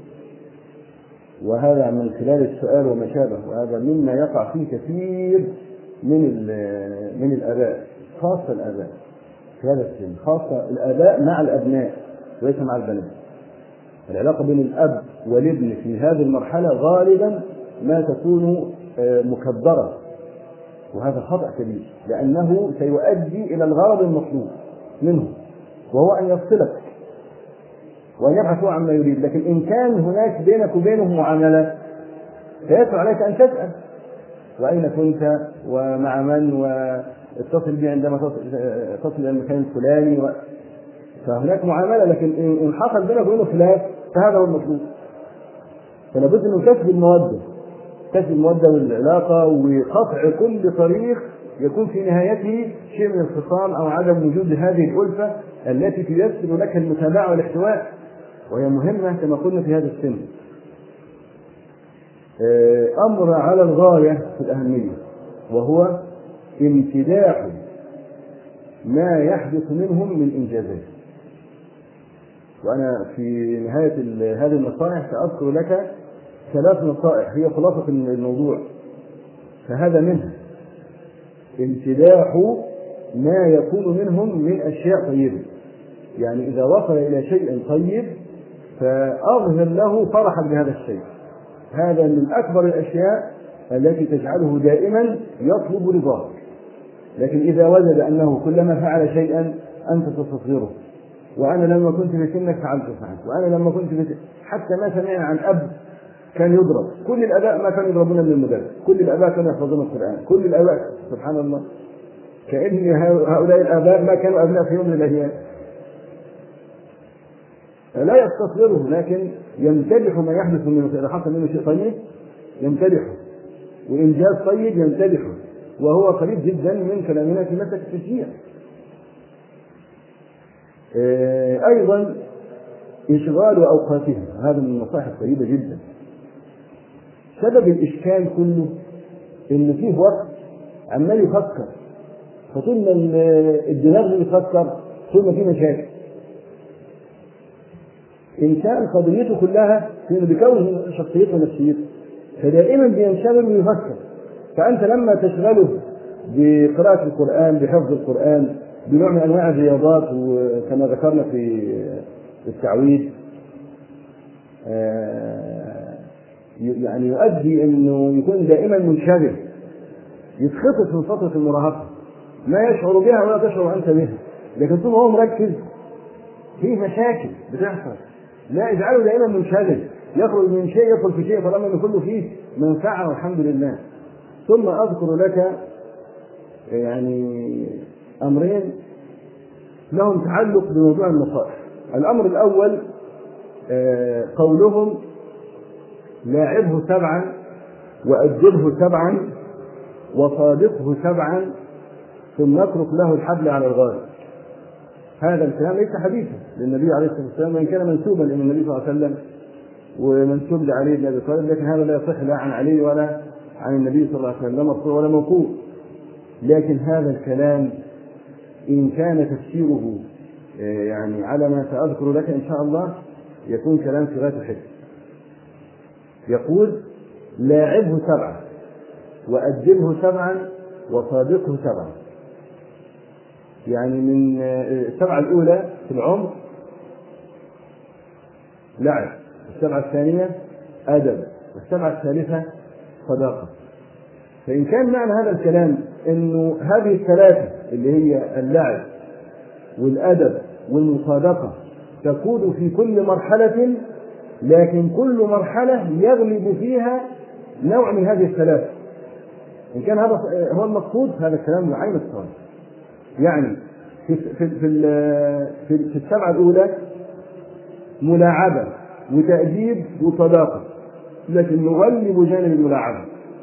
وهذا من خلال السؤال وما شابه، وهذا مما يقع فيه كثير من الآباء، خاصة الآباء في هذا السن، خاصة الآباء مع الأبناء وليس مع البنات. العلاقة بين الأب والابن في هذه المرحلة غالبا ما تكون مكبرة، وهذا خطأ كبير، لأنه سيؤدي إلى الغرض المطلوب منه، وهو أن يفصلك وأن يبحثوا عما يريد. لكن إن كان هناك بينك وبينهم معاملة فيجب عليك أن تسأل وأين كنت ومع من، واتصل بي عندما تصل إلى المكان الفلاني فهناك معاملة. لكن إن حصل بينك وبينه خلاف فهذا هو المطلوب. فلا بد من كسب المودة والعلاقة، وقطع كل طريق يكون في نهايته شيء من الخصام أو عدم وجود هذه الألفة التي تيسر لك المتابعة والاحتواء، وهي مهمة كما قلنا في هذا السن. أمر على الغاية في الأهمية، وهو امتداح ما يحدث منهم من إنجازات. وأنا في نهاية هذه النصائح سأذكر لك 3 نصائح هي خلاصة الموضوع، فهذا منها امتداح ما يكون منهم من أشياء طيبة. يعني إذا وصل إلى شيء طيب فأظهر له فرحا بهذا الشيء، هذا من أكبر الأشياء التي تجعله دائما يطلب رضاك. لكن إذا وجد أنه كلما فعل شيئا أنت تستصغره، وأنا لما كنت في سنك فعلت، وأنا لما كنت حتى ما سمعنا عن أب كان يضرب. كل الآباء ما كانوا يضربون من المدرس، كل الآباء كانوا يحفظون القرآن، كل الآباء سبحان الله، كأن هؤلاء الآباء ما كانوا أبناء في يوم من الأيام. لا يستصغره، لكن يمتدح ما يحدث منه. إذا حصل منه شيء طيب يمتدحه، وإنجاز طيب يمتدحه، وهو قريب جدا من كلامنا في مسألة التشجيع. أيضا إشغال أوقاتهم، هذا من النصائح الطيبة جدا. سبب الإشكال كله إن فيه وقت عمال يفكر، فطول ما الدماغ يفكر طول ما فيه مشاكل. إنسان قضيته كلها في إنه بيكون شخصيته ونفسيته، فدائما بينشغل ويفكر. فأنت لما تشغله بقراءة القرآن، بحفظ القرآن، بنوع من أنواع الرياضات، وكما ذكرنا في التعويذ، يعني يؤدي أنه يكون دائما منشغل، يتخطف من فترة المراهقة ما يشعر بها ولا تشعر أنت بها. لكن طول ما هو مركز في مشاكل بتحصل، لا اجعله دائما منشغل، يخرج من شيء يدخل في شيء، طالما انه كله فيه منفعه والحمد لله. ثم اذكر لك يعني امرين لهم تعلق بموضوع النصائح. الامر الاول قولهم لاعبه 7 وأدبه 7 وصادقه 7 ثم اترك له الحبل على الغالب. هذا الكلام ليس حديثا للنبي عليه الصلاة والسلام، وإن كان منسوبا إلى النبي صلى الله عليه وسلم ومنسوب لعلي بن أبي طالب، لكن هذا لا يصح لا عن علي ولا عن النبي صلى الله عليه وسلم مرفوع ولا موقوف. لكن هذا الكلام إن كان تفسيره يعني على ما سأذكر لك إن شاء الله يكون كلام في غاية الحكمة. يقول لاعبه 7 وأدبه 7 وصادقه 7. يعني من 7 الأولى في العمر لعب، 7 الثانية أدب، 7 الثالثة صداقة. فإن كان معنى هذا الكلام إنه هذه الثلاثة اللي هي اللعب والأدب والمصادقة تكون في كل مرحلة، لكن كل مرحلة يغلب فيها نوع من هذه الثلاثة، إن كان هذا هو المقصود هذا الكلام بعين الصواب. يعني في 7 الأولى ملاعبة وتأديب وصداقة، لكن نغلب جانب الملاعبة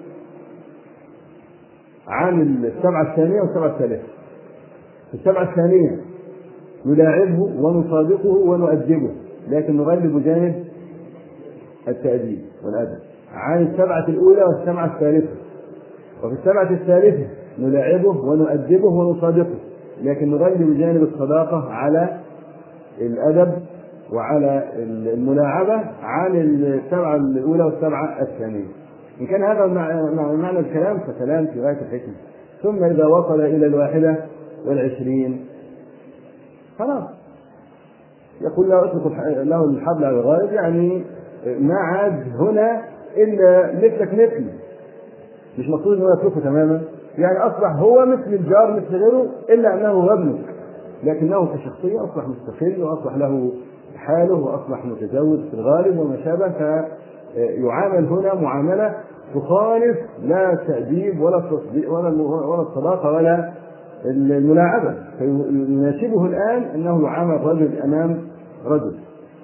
عن 7 الثانية و7 الثالثة. في 7 الثانية نلاعبه ونصادقه ونؤدبه، لكن نغلب جانب التأديب والأدب عن 7 الأولى و7 الثالثة. وفي 7 الثالثة نلاعبه ونؤدبه ونصادقه، لكن نغلب جانب الصداقة على الأدب وعلى الملاعبة عن 7 الأولى و7 الثانية. إن كان هذا معنى الكلام فكلام في غاية الحكمة. ثم إذا وصل إلى 21 خلاص يقول له اترك له الحبل على الغالب، يعني ما عاد هنا إلا مثلك مثلي، مش مقصود أنه يتركه تماما، يعني أصبح هو مثل الجار مثل غيره إلا أنه ابنك، لكنه كشخصية أصبح مستقل وأصبح له حاله وأصبح متزوج في الغالب وما شابه. فيعامل هنا معاملة تخالف لا التأديب ولا التصديق ولا الصداقة ولا الملاعبة، فيناسبه الآن أنه يعامل رجل أمام رجل.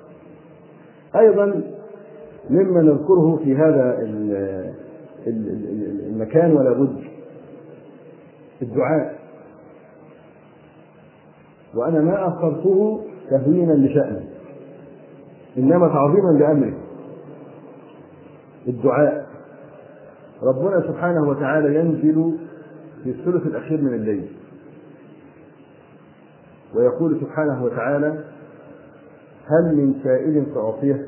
أيضا مما نذكره في هذا المكان ولا بد الدعاء، وأنا ما أخرته تهوينا لشأنه إنما تعظيما لأمره. الدعاء ربنا سبحانه وتعالى ينزل في الثلث الأخير من الليل ويقول سبحانه وتعالى هل من سائل فأعطيه.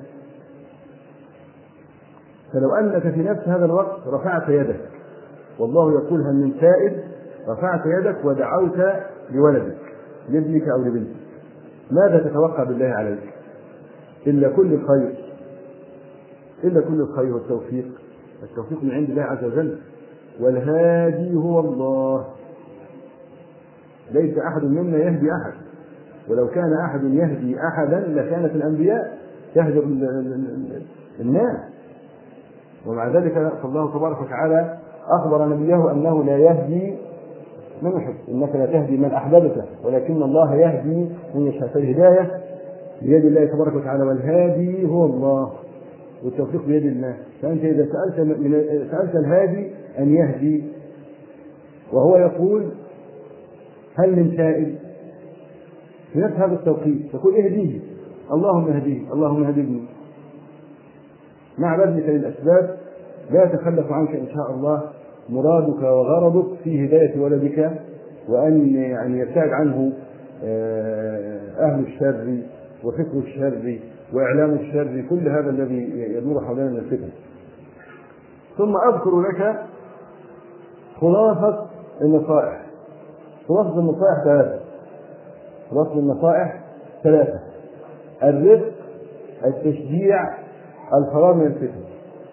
فلو أنك في نفس هذا الوقت رفعت يدك والله يقول هل من سائل، رفعت يدك ودعوت لولدك لابنك أو لبنتك، ماذا تتوقع بالله عليك؟ إلا كل الخير، إلا كل الخير والتوفيق. التوفيق من عند الله عز وجل، والهادي هو الله. ليس أحد منا يهدي أحد، ولو كان أحد يهدي أحدا لكانت الأنبياء تهدي الناس، ومع ذلك فالله تبارك وتعالى أخبر نبيه أنه لا يهدي من يحب، إنك لا تهدي من أحببته ولكن الله يهدي من يشاء. فالهداية بيد الله تبارك وتعالى، والهادي هو الله، والتوفيق بيد الله. فأنت إذا سألت الهادي أن يهدي، وهو يقول هل من سائل في نفس هذا التوقيت تقول اهديه، اللهم اهديه، اللهم اهدني، مع بذلك للأسباب لا يتخلف عنك إن شاء الله مرادك وغرضك في هداية ولدك، وأن يعني يبتعد عنه أهل الشر وفكر الشر وإعلام الشر، كل هذا الذي يدور حولنا من الفتن. ثم أذكر لك خلاصة النصائح. خلاصة النصائح 3. خلاصة النصائح 3: الرفق، التشجيع، الفرار من الفتن.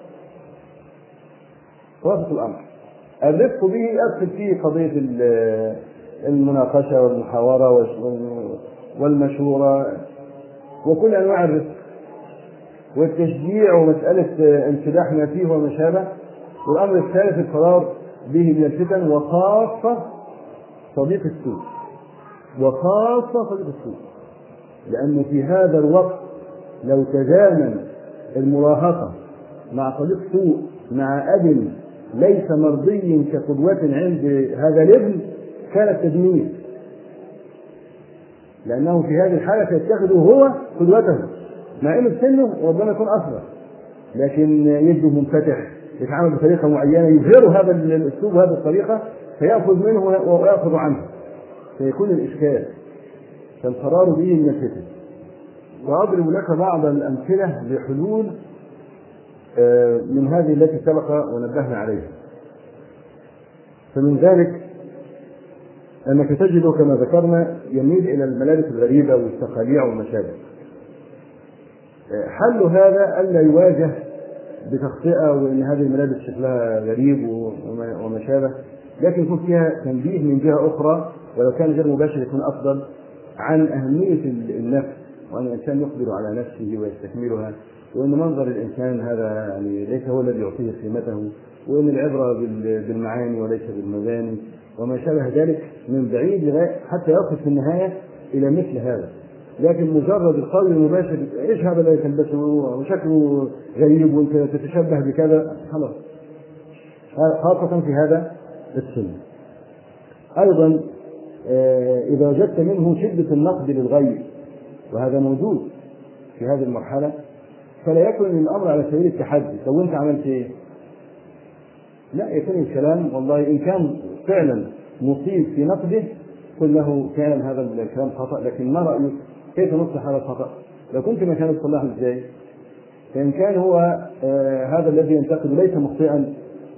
خلاصة الأمر الرفق به أدخل فيه قضية المناقشة والمحاورة والمشورة وكل أنواع الرفق، والتشجيع ومسألة امتداح ما فيه وما شابه. والأمر الثالث الفرار به من الفتن، وخاصة صديق السوء، وخاصة صديق السوء، لأن في هذا الوقت لو تزامن المراهقة مع صديق سوء مع أب ليس مرضي كقدوة عند هذا الابن كان التدمير، لأنه في هذه الحالة يتخذه هو قدوته مع أنه سنه ربما يكون أصغر، لكن يده منفتح، يتعامل بطريقة معينة يظهر هذا الأسلوب وهذه الطريقة فيأخذ منه ويأخذ عنه، فيكون الإشكال. فالقرار به من الفتن. وأضرب لك بعض الأمثلة لحلول من هذه التي سبق ونبهنا عليها. فمن ذلك أنك تجد كما ذكرنا يميل إلى الملابس الغريبة والتقاليع وما شابه. حل هذا ألا يواجه بتخطئة وإن هذه الملابس شكلها غريب وما شابه، لكن يكون فيها تنبيه من جهة أخرى ولو كان غير مباشر يكون أفضل، عن أهمية النفس، وأن الإنسان يقبل على نفسه ويستكملها، وأن منظر الإنسان هذا يعني ليس هو الذي يعطيه قيمته، وأن العبرة بالمعاني وليس بالمباني وما شابه ذلك، من بعيد لغاية حتى يصل في النهاية إلى مثل هذا. لكن مجرد القول المباشر ايش هذا اللي تلبسه وشكله غريب وانت تتشبه بكذا، خلاص، خاصة في هذا السن. ايضا اذا وجدت منه شدة النقد للغير، وهذا موجود في هذه المرحلة، فلا يكن الامر على سبيل التحدي. لو انت عملت ايه؟ لا، يكون الكلام والله ان كان فعلا مصيب في نقده قل له كان هذا الكلام خطأ، لكن ما رأيك؟ كيف نصلح هذا الخطأ؟ لو كنت مكان تصلحه ازاي؟ فإن كان هو هذا الذي ينتقد ليس مخطئا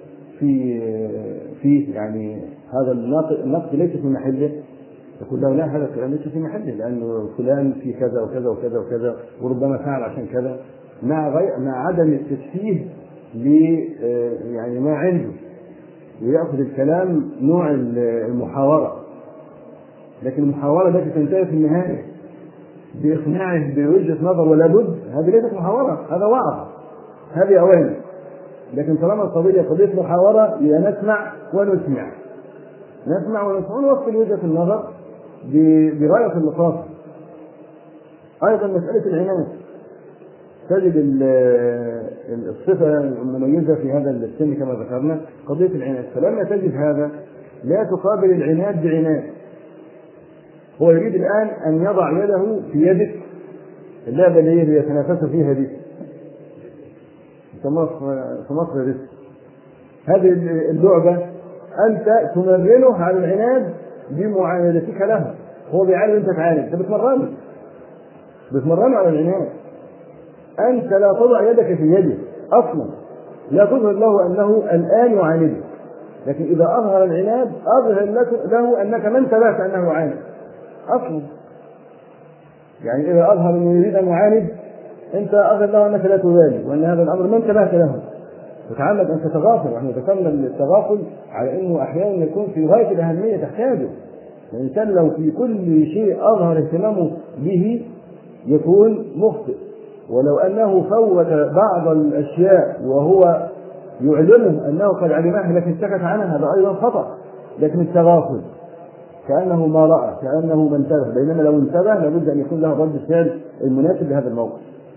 فيه يعني هذا النقد ليس في محله، يقول له لا، هذا الكلام ليس في محله، لأنه فلان في كذا وكذا وكذا وكذا وربما فعل عشان كذا، مع عدم التشفيه يعني ما عنده، ويأخذ الكلام نوع المحاورة. لكن المحاورة التي تنتهي في النهاية بإقناعه بوجهة نظر ولا بد، هذه ليست محاورة، هذا وعظ، هذه أوامر. لكن طالما القضية قضية محاورة يبقى نسمع ونسمع ونوصل وجهة النظر بغاية اللطافة. أيضا مسألة العناد، تجد الصفة المميزة في هذا السن كما ذكرنا قضية العناد، فلما تجد هذا لا تقابل العناد بعناد. هو يريد الآن أن يضع يده في يدك، اللعبة اللي هي يتنافس فيها دي في مصر دي، هذه اللعبة أنت تمرنه على العناد بمعاندتك له. هو بيعاند وأنت تعاند، أنت بتمرنه على العناد. أنت لا تضع يدك في يده أصلا، لا تظهر له أنه الآن يعاندك، لكن إذا أظهر العناد أظهر له أنك ما انتبهت أنه يعاند أصلا. يعني إذا أظهر أنه يريد أن يعاند، أنت أظهر له أنك لا تبالي وأن هذا الأمر ما انتبهت له، وتعمد أن تتغافل. ونحن ذكرنا التغافل على أنه أحيانا يكون في غاية الأهمية تحتاجه. الإنسان لو في كل شيء أظهر اهتمامه به يكون مخطئ، ولو أنه فوت بعض الأشياء وهو يعلمه أنه قد علمها لكن سكت عنها، هذا أيضا خطأ. لكن التغافل كأنه ما رأى، كأنه ما انتبه، بينما لو انتبه لابد أن يكون له رد فعل المناسب لهذا الموقف.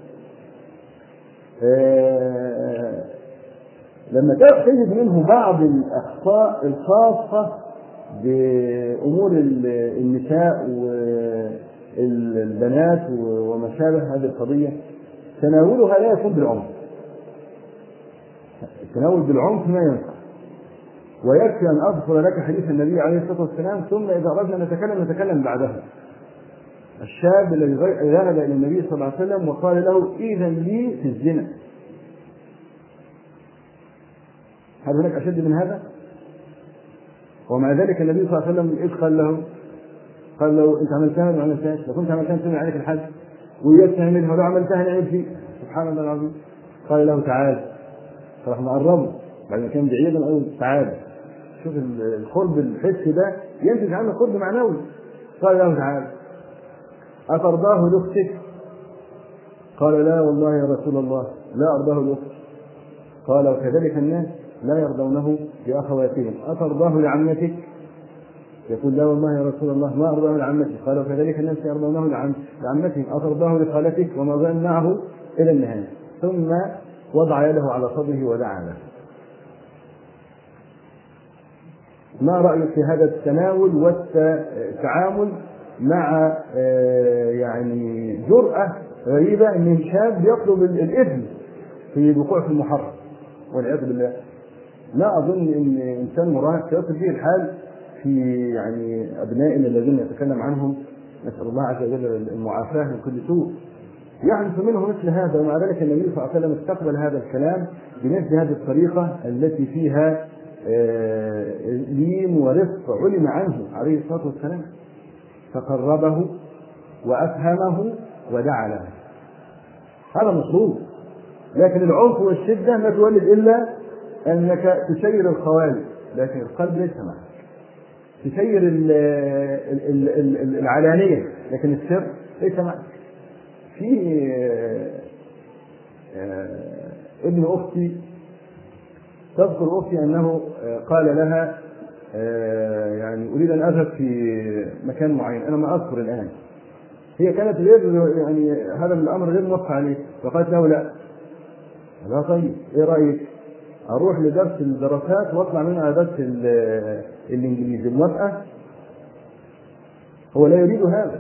لما تجد منه بعض الأخطاء الخاصة بأمور النساء والبنات وما شابه هذه القضية، تناولها لا يكون بالعنف. التناول بالعنف ما ينفع. ويكفي أن أذكر لك حديث النبي عليه الصلاة والسلام، ثم إذا أردنا نتكلم بعدها. الشاب الذي ذهب إلى النبي صلى الله عليه وسلم وقال له إذن لي في الزنا، هل هناك أشد من هذا؟ ومع ذلك النبي صلى الله عليه وسلم إيش قال له؟ قال له أنت عملتها ولا ما عملتهاش؟ لو كنت عملتها تسمع عليك الحج، وإياك تعملها، ولو عملتها نعمل فيك. سبحان الله العظيم. قال له تعال، فراح نقربه بعد ما كان بعيدا، نقول تعال. شوف القرب الحسي ده ينتج عنه قرب معنوي. قال له تعال، أترضاه لأختك؟ قال لا والله يا رسول الله لا أرضاه لأختك. قال وكذلك الناس لا يرضونه لأخواتهم. أترضاه لعمتك؟ يقول لا والله يا رسول الله ما أرضاه لعمتك. قال وكذلك الناس يرضونه لعمتهم. أترضاه لخالتك؟ وما ظن معه إلى النهاية. ثم وضع يده على صدره ودعا له. ما رأيك في هذا التناول والتعامل مع يعني جرأة غريبة من شاب يطلب الإثم في الوقوع في المحرم والعياذ بالله؟ لا أظن أن إنسان مراهق سيصل فيه الحال في يعني أبنائنا الذين نتكلم عنهم، نسأل الله عز وجل المعافاة من كل سوء، يحدث منه مثل هذا. ومع ذلك النبي صلى الله عليه وسلم استقبل هذا الكلام بنفس هذه الطريقة التي فيها لين ورفق علم عنه عليه الصلاة والسلام، فقربه وأفهمه ودعا له. هذا مطلوب. لكن العنف والشدة ما تولد إلا أنك تسير الخوالق، لكن القلب ليس معك. تسير العلانية، لكن السر ليس معك. في ابن أختي، تذكر أختي أنه قال لها يعني أريد أن أذهب في مكان معين، أنا ما أذكر الآن. هي كانت غير يعني هذا الأمر غير موقع عليه، فقالت له لا. طيب إيه رأيك؟ أروح لدرس الدراسات وأطلع منها على درس الإنجليزي، موافقة؟ هو لا يريد هذا،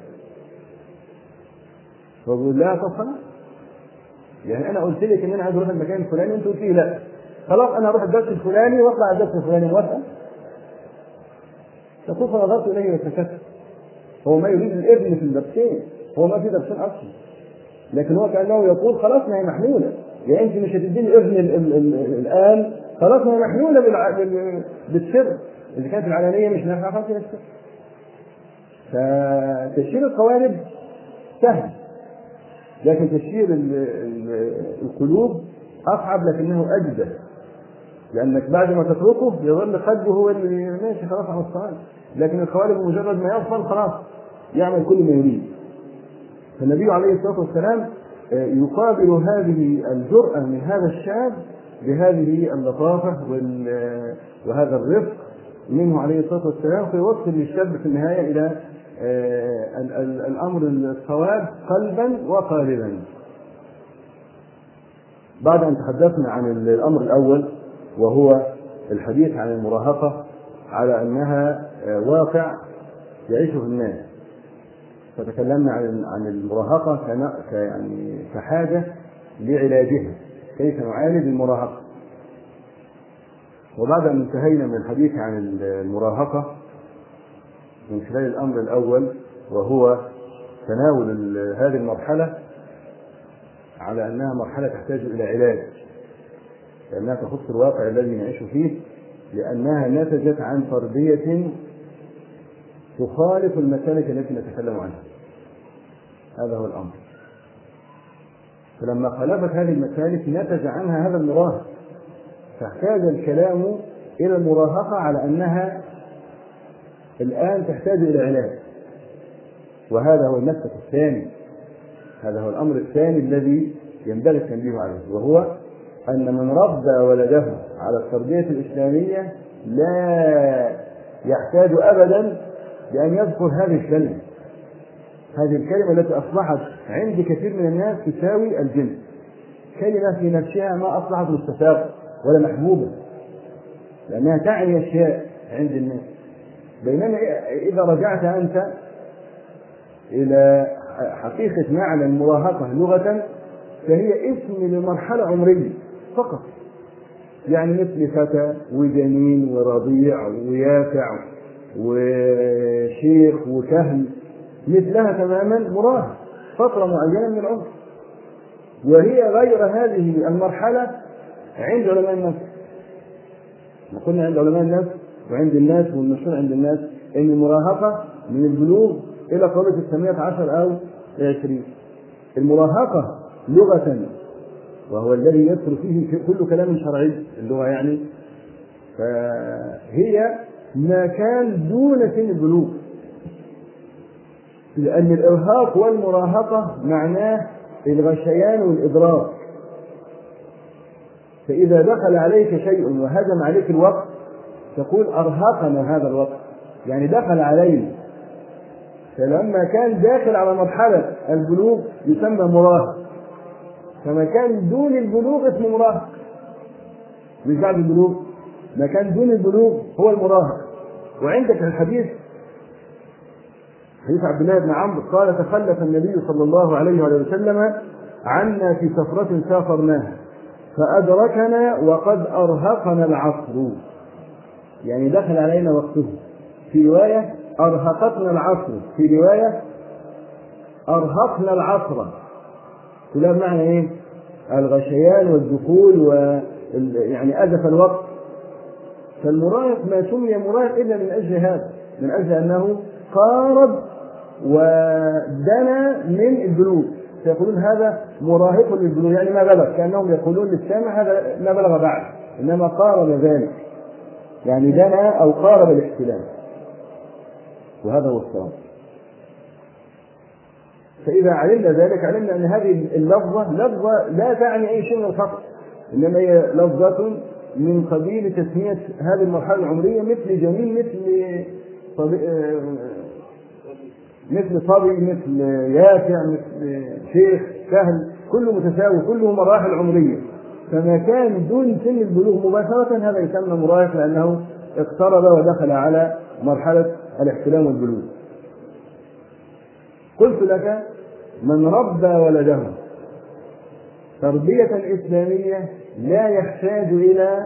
فبقول لا طب يعني أنا قلت لك إن أنا عايز أروح المكان الفلاني وأنت قلت لي لا، خلاص أنا أروح الدرس الفلاني وأطلع على الدرس الفلاني، موافقة؟ تقول فنظرت إليه وسكت. هو ما يريد الابن في الدرسين، هو ما في درسين أصلا، لكن هو كأنه يقول خلاص ما هي محلولة، يعني أنت مش هتديني الابن الآن، خلاص ما هي محلولة بالسر، إذا كانت العلانية مش نافعة خلاص هي السر. فتشير القوالب سهل، لكن تشير القلوب أصعب، لكنه أجدى، لأنك بعد ما تتركه يظل قلبه هو اللي ماشي خلاص على الصلاة، لكن القوالب مجرد ما يصل خلاص يعمل كل ما يريد. فالنبي عليه الصلاة والسلام يقابل هذه الجرأة من هذا الشاب بهذه اللطافة وهذا الرفق منه عليه الصلاة والسلام، فيوصل للشاب في النهاية إلى الأمر الصواب قلبا وقالبا. بعد أن تحدثنا عن الأمر الأول وهو الحديث عن المراهقة على أنها واقع يعيشه الناس، فتكلمنا عن المراهقة يعني كحاجة لعلاجها، كيف نعالج المراهقة. وبعد أن انتهينا من الحديث عن المراهقة من خلال الأمر الأول وهو تناول هذه المرحلة على أنها مرحلة تحتاج إلى علاج، لأنها تخص الواقع الذي نعيش فيه، لأنها نتجت عن تربية تخالف المسالك التي نتكلم عنها. هذا هو الأمر. فلما خالفت هذه المسالك نتج عنها هذا المراهق، فاحتاج الكلام إلى المراهقة على أنها الآن تحتاج إلى علاج. وهذا هو المسلك الثاني، هذا هو الأمر الثاني الذي ينبغي التنبيه عليه، وهو أن من ربى ولده على التربية الإسلامية لا يحتاج أبدا بأن يذكر هذه الكلمة، هذه الكلمة التي أصبحت عند كثير من الناس تساوي الجنس، كلمة في نفسها ما أصبحت مستساغة ولا محبوبة، لأنها تعني أشياء عند الناس. بينما إذا رجعت أنت إلى حقيقة معنى المراهقة لغة، فهي اسم لمرحلة عمرية فقط، يعني مثل فتى وجنين ورضيع ويافع وشيخ وكهل، مثلها تماما مراهق، فترة معينة من العمر. وهي غير هذه المرحلة عند علماء النفس. قلنا عند علماء النفس وعند الناس والمشهور عند الناس ان المراهقة من البلوغ الى قرابة 910 او 20. المراهقة لغة، وهو الذي يدخل فيه كل كلام شرعي اللغة يعني، فهي ما كان دون سن البلوغ، لأن الإرهاق والمراهقة معناه الغشيان والإدراك. فإذا دخل عليك شيء وهجم عليك الوقت تقول أرهقنا هذا الوقت، يعني دخل علينا. فلما كان داخل على مرحلة البلوغ يسمى مراهق، فما كان دون البلوغ اسمه مراهق، مش بعد البلوغ، ما كان دون البلوغ هو المراهق. وعندك الحديث حديث عبد الله بن عمرو قال تخلف النبي صلى الله عليه وسلم عنا في سفرة سافرناها فأدركنا وقد أرهقنا العصر، يعني دخل علينا وقته. في رواية أرهقتنا العصر، في رواية أرهقنا العصر، كلها معنى إيه؟ الغشيان والدخول يعني أزف الوقت. فالمراهق ما سمي مراهق إلا من أجل هذا، من أجل أنه قارب ودنا من البلوغ، فيقولون هذا مراهق للبلوغ، يعني ما بلغ، كأنهم يقولون للسامع هذا ما بلغ بعد، إنما قارب ذلك، يعني دنا أو قارب الاحتلام، وهذا هو الصواب. فإذا علمنا ذلك علمنا أن هذه اللفظة لفظة لا تعني أي شيء من الخطأ، إنما هي لفظة من قبيل تسمية هذه المرحلة العمرية مثل جميل، مثل صبي، مثل يافع، مثل شيخ، سهل، كله متساوي، كله مراحل عمرية. فما كان دون سن البلوغ مباشرة هذا يسمى مراهق، لأنه اقترب ودخل على مرحلة الاحتلام والبلوغ. قلت لك من ربى ولده تربية إسلامية لا يحتاج إلى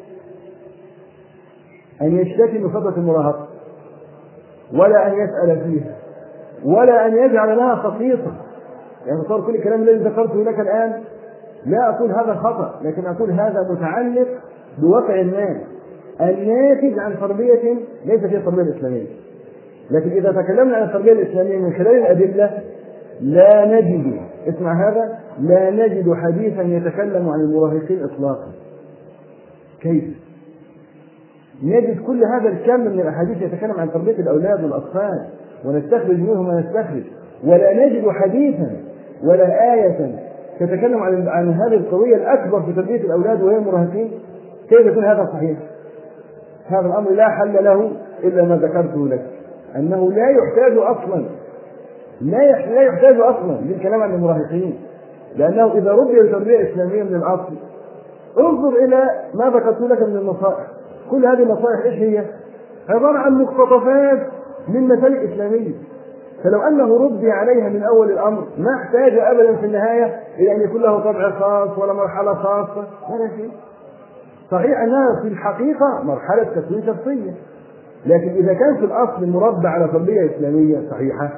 أن يشتكي من فترة المراهقة، ولا أن يسأل فيها، ولا أن يجعل لها خصيصة. يعني صار كل الكلام الذي ذكرته لك الآن لا أقول هذا خطأ، لكن أقول هذا متعلق بواقع الناس الناتج عن تربية ليس فيها التربية الإسلامية. لكن إذا تكلمنا عن التربية الإسلامية من خلال الأدلة لا نجد، اسمع هذا، لا نجد حديثا يتكلم عن المراهقين إطلاقا. كيف؟ نجد كل هذا الكم من الأحاديث يتكلم عن تربية الأولاد والأطفال، ونستخرج منهم ما نستخرج، ولا نجد حديثا ولا آية تتكلم عن هذه القضية الأكبر في تربية الأولاد وهي المراهقين. كيف يكون هذا صحيح؟ هذا الأمر لا حل له إلا ما ذكرته لك، أنه لا يحتاج أصلا، لا يحتاج أصلا للكلام عن المراهقين، لأنه إذا ربي بتربية إسلامية من الأصل انظر إلى ما ذكرت لك من النصائح. كل هذه النصائح إيش هي؟ عبارة عن مقتطفات من مسائل إسلامية، فلو أنه ربي عليها من أول الأمر ما احتاج أبدا في النهاية إلى أن يكون له طبع خاص ولا مرحلة خاصة ولا شيء. صحيح أنها في الحقيقة مرحلة تكوين شخصية، لكن إذا كان في الأصل مربى على تربية إسلامية صحيحة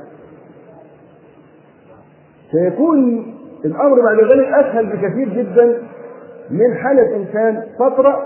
سيكون الأمر بعد ذلك أسهل بكثير جدا من حالة إنسان فترة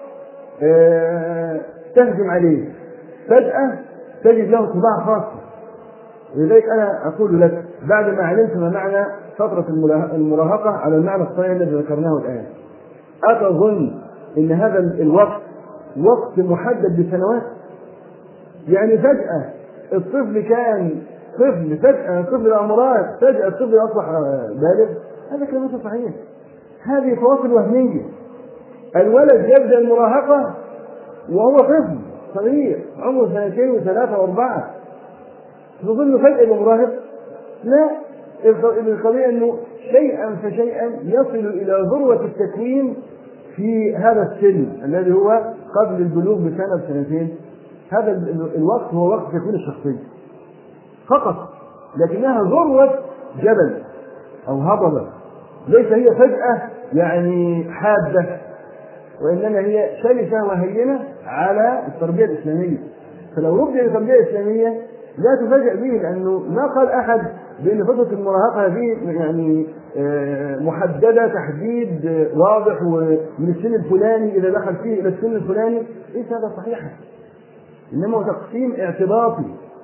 تهجم عليه فجأة تجد له طباع خاصة. لذلك أنا أقول لك بعد ما علمت ما معنى فترة المراهقة على المعنى الصحيح الذي ذكرناه الآن، أتظن أن هذا الوقت وقت محدد بسنوات؟ يعني فجأة الطفل كان طفل، فجأة الطفل أمراض، فجأة الطفل أصبح بالغ، هذا كلام ليس صحيح، هذه فواصل وهمية. الولد يبدأ المراهقة وهو طفل صغير عمره 2 و3 و4 تظن فجأة المراهق؟ لا، القضية أنه شيئا فشيئا يصل إلى ذروة التكوين في هذا السن الذي هو قبل البلوغ بسنة بسنتين. هذا الوقت هو وقت تكوين الشخصية فقط، لكنها ذروة جبل أو هضبة، ليس هي فجأة يعني حادة، وإنما هي شرسة وهينة على التربية الإسلامية. فلو ربي التربية الإسلامية لا تفاجأ به، لأنه ما قال أحد بأن فترة المراهقة هذه يعني محددة تحديد واضح ومن السن الفلاني إذا دخل فيه إلى السن الفلاني، ليس هذا صحيحا، إنما هو تقسيم اعتباطي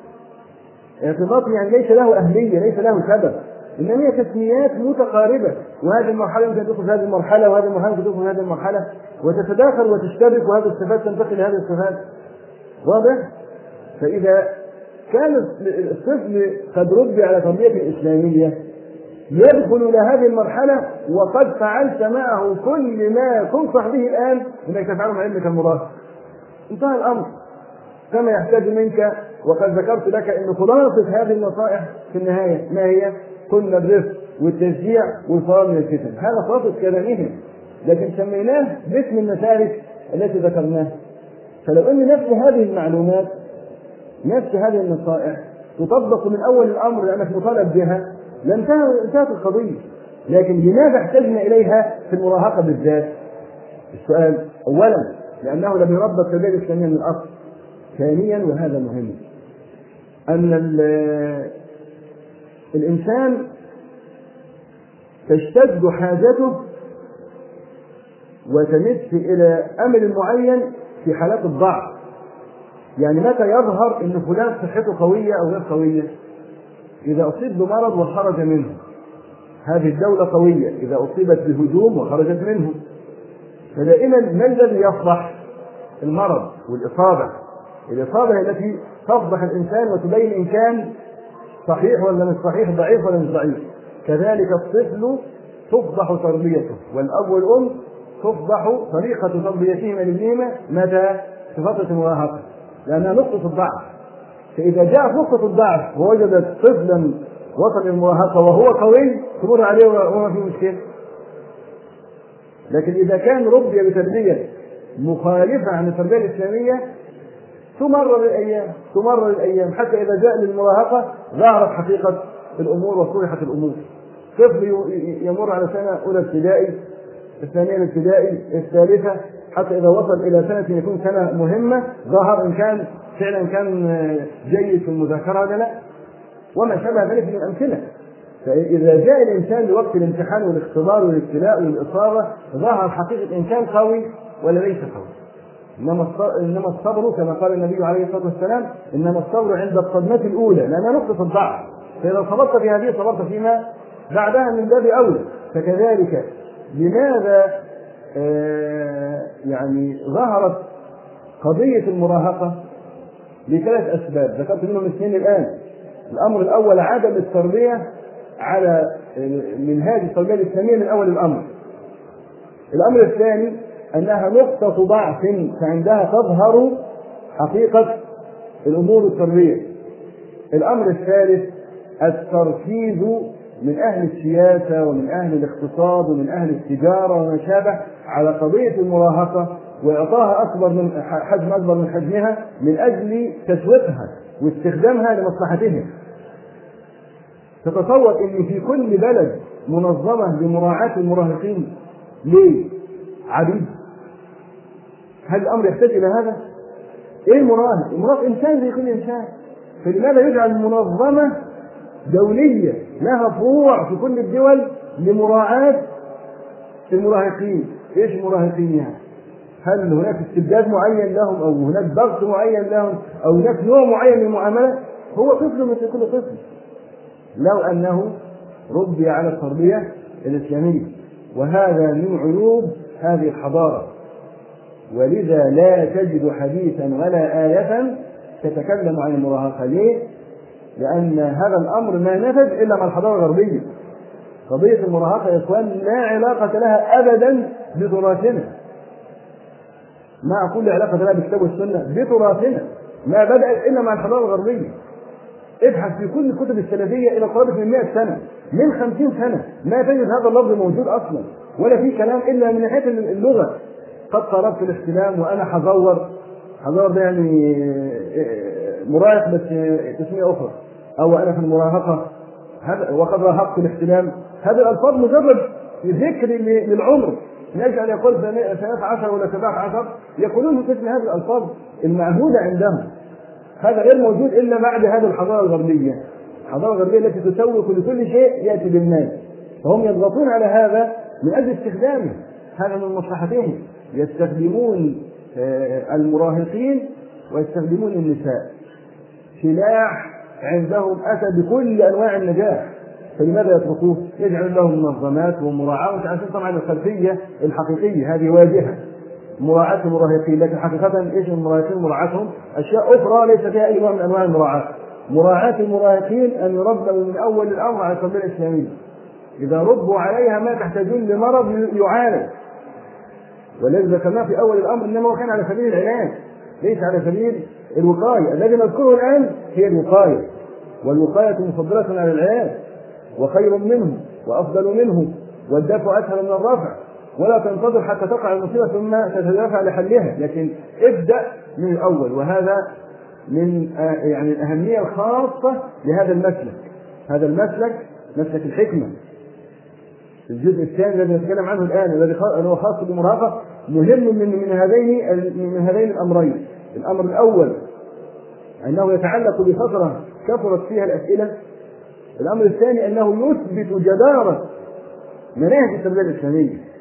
يعني ليس له أهمية، ليس له سبب، إنما هي تسميات متقاربة، وهذه المرحلة يمكن تدخل في هذه المرحلة، وهذه المرحلة تدخل في هذه المرحلة، وتتداخل وتشتبك، وهذه الصفات تنتقل لهذه الصفات. واضح؟ فإذا كان الطفل قد ربي على تربية إسلامية يدخل إلى هذه المرحلة وقد فعلت معه كل ما تنصح به الآن إنك تفعله مع ابنك المراهق، انتهى الأمر. كما يحتاج منك، وقد ذكرت لك أن خلاصة هذه النصائح في النهاية ما هي؟ كل الرفق والتشجيع والفرار من الفتن، هذا خلاصة كلامهم، لكن سميناه باسم المسالك التي ذكرناها. فلو أن نفس هذه المعلومات، نفس هذه النصائح تطبق من أول الأمر لأنك مطالب بها لانتهت القضية. لكن لماذا احتجنا إليها في المراهقة بالذات؟ السؤال أولا لأنه لم يربى التربية الإسلامية من الأصل. ثانيا وهذا مهم، أن الإنسان تشتد حاجته وتمس إلى أمر معين في حالات الضعف. يعني متى يظهر ان فلان صحته قويه او غير قويه؟ اذا اصيب بمرض وخرج منه. هذه الدوله قويه اذا اصيبت بهجوم وخرجت منه. فدائما ما الذي يفضح؟ المرض والاصابه. الاصابه التي تفضح الانسان وتبين ان كان صحيح ولا مش صحيح، ضعيف ولا مش ضعيف. كذلك الطفل تفضح تربيته، والاب والام تفضح طريقه تربيتهما لابنهما متى؟ في فتره المراهقه، لانها نقطه الضعف. فاذا جاءت نقطه الضعف ووجدت طفلا وصل المراهقه وهو قوي تمر عليه وما في مشكله. لكن اذا كان ربي بتربيه مخالفه عن التربيه الاسلاميه تمر الايام حتى اذا جاء للمراهقه ظهرت حقيقه الامور وصلحت الامور. طفل يمر على سنه اولى ابتدائي، الثانيه الابتدائي، الثالثه، حتى اذا وصل الى سنه يكون سنه مهمه ظهر ان كان فعلا كان جيد في المذاكره ولا لا، وما شابه ذلك من الامثله. فاذا جاء الانسان لوقت الامتحان والاختبار والابتلاء والاصابه ظهر حقيقه ان كان قوي ولا ليس قوي. انما الصبر كما قال النبي عليه الصلاه والسلام انما الصبر عند الصدمه الاولى، لانها نقطه الضعف. فاذا صبرت في هذه صبرت فيما بعدها من باب اولى. فكذلك لماذا يعني ظهرت قضيه المراهقه؟ لثلاث اسباب ذكرت منهم اثنين الان. الامر الاول عدم التربيه على منهاج التربيه الاسلاميه من اول الامر. الامر الثاني انها نقطه ضعف فعندها تظهر حقيقه الامور التربيه. الامر الثالث التركيز من اهل السياسه ومن اهل الاقتصاد ومن اهل التجاره وما شابه على قضيه المراهقه واعطاها حجم اكبر من حجمها من اجل تسويقها واستخدامها لمصلحتهم. تتصور ان في كل بلد منظمه لمراعاه المراهقين ليه؟ عبيد. هل الامر يحتاج الى هذا؟ ايه المراهق؟ المراهق انسان زي كل انسان. فلماذا يجعل منظمه دوليه لها فروع في كل الدول لمراعاه المراهقين؟ ايش المراهقين يعني؟ هل هناك استبداد معين لهم او هناك ضغط معين لهم او هناك نوع معين من المعامله؟ هو طفل مثل كل طفل لو انه ربي على التربيه الاسلاميه. وهذا من عيوب هذه الحضاره، ولذا لا تجد حديثا ولا آية تتكلم عن المراهقة. ليه؟ لأن هذا الأمر ما نفذ إلا مع الحضارة الغربية. قضية المراهقة يا إخوان لا علاقة لها أبدا بتراثنا، مع كل علاقة لها بالكتاب والسنة، بتراثنا ما بدأت إلا مع الحضارة الغربية. ابحث في كل الكتب السلفية إلى قرابة من 100 سنة، من 50 سنة ما تجد هذا اللفظ موجود أصلا، ولا في كلام إلا من ناحية اللغة. قد قربت الاحتلام وأنا حزور ده يعني مراهق بس تسمية أخرى، أو أنا في المراهقة وقد راهقت الاحتلام. هذه الألفاظ مجرد ذكر للعمر، من أجل أن يقول 13 ولا 17 يقولون مثل هذه الألفاظ المعهودة عندهم. هذا غير موجود إلا بعد هذه الحضارة الغربية. الحضارة الغربية التي تسوق لكل شيء يأتي بالناس، فهم يضغطون على هذا من أجل استخدامه، هذا من مصلحتهم. يستخدمون المراهقين ويستخدمون النساء، سلاح عندهم أتى بكل أنواع النجاح. فلماذا يتركوه؟ يجعل لهم منظمات ومراعاة. عشان طبعا الخلفية الحقيقية هذه واجهة مراعاة المراهقين، لكن حقيقة ايش المراهقين؟ مراعاتهم أشياء أخرى ليس فيها أي نوع من أنواع المراعاة. مراعاة المراهقين أن يربوا من أول الأمر على التربية الإسلامية. إذا ربوا عليها ما تحتاجون لمرض يعالج. ولذلك ذكرناه في أول الأمر إنما هو كان على سبيل العلاج ليس على سبيل الوقاية. الذي نذكره الآن هي الوقاية، والوقاية مفضلة على العلاج وخير منه وأفضل منه، والدفع أسهل من الرفع. ولا تنتظر حتى تقع المصيبة ثم تتدافع لحلها، لكن ابدأ من الأول. وهذا من يعني الأهمية الخاصة لهذا المسلك. هذا المسلك مسلك الحكمة. الجزء الثاني الذي نتكلم عنه الآن الذي هو خاص بالمراهقة مهم من هذين الأمرين. الأمر الأول أنه يتعلق بفترة كثرت فيها الأسئلة. الأمر الثاني أنه يثبت جدارة مناهج التربية الإسلامية.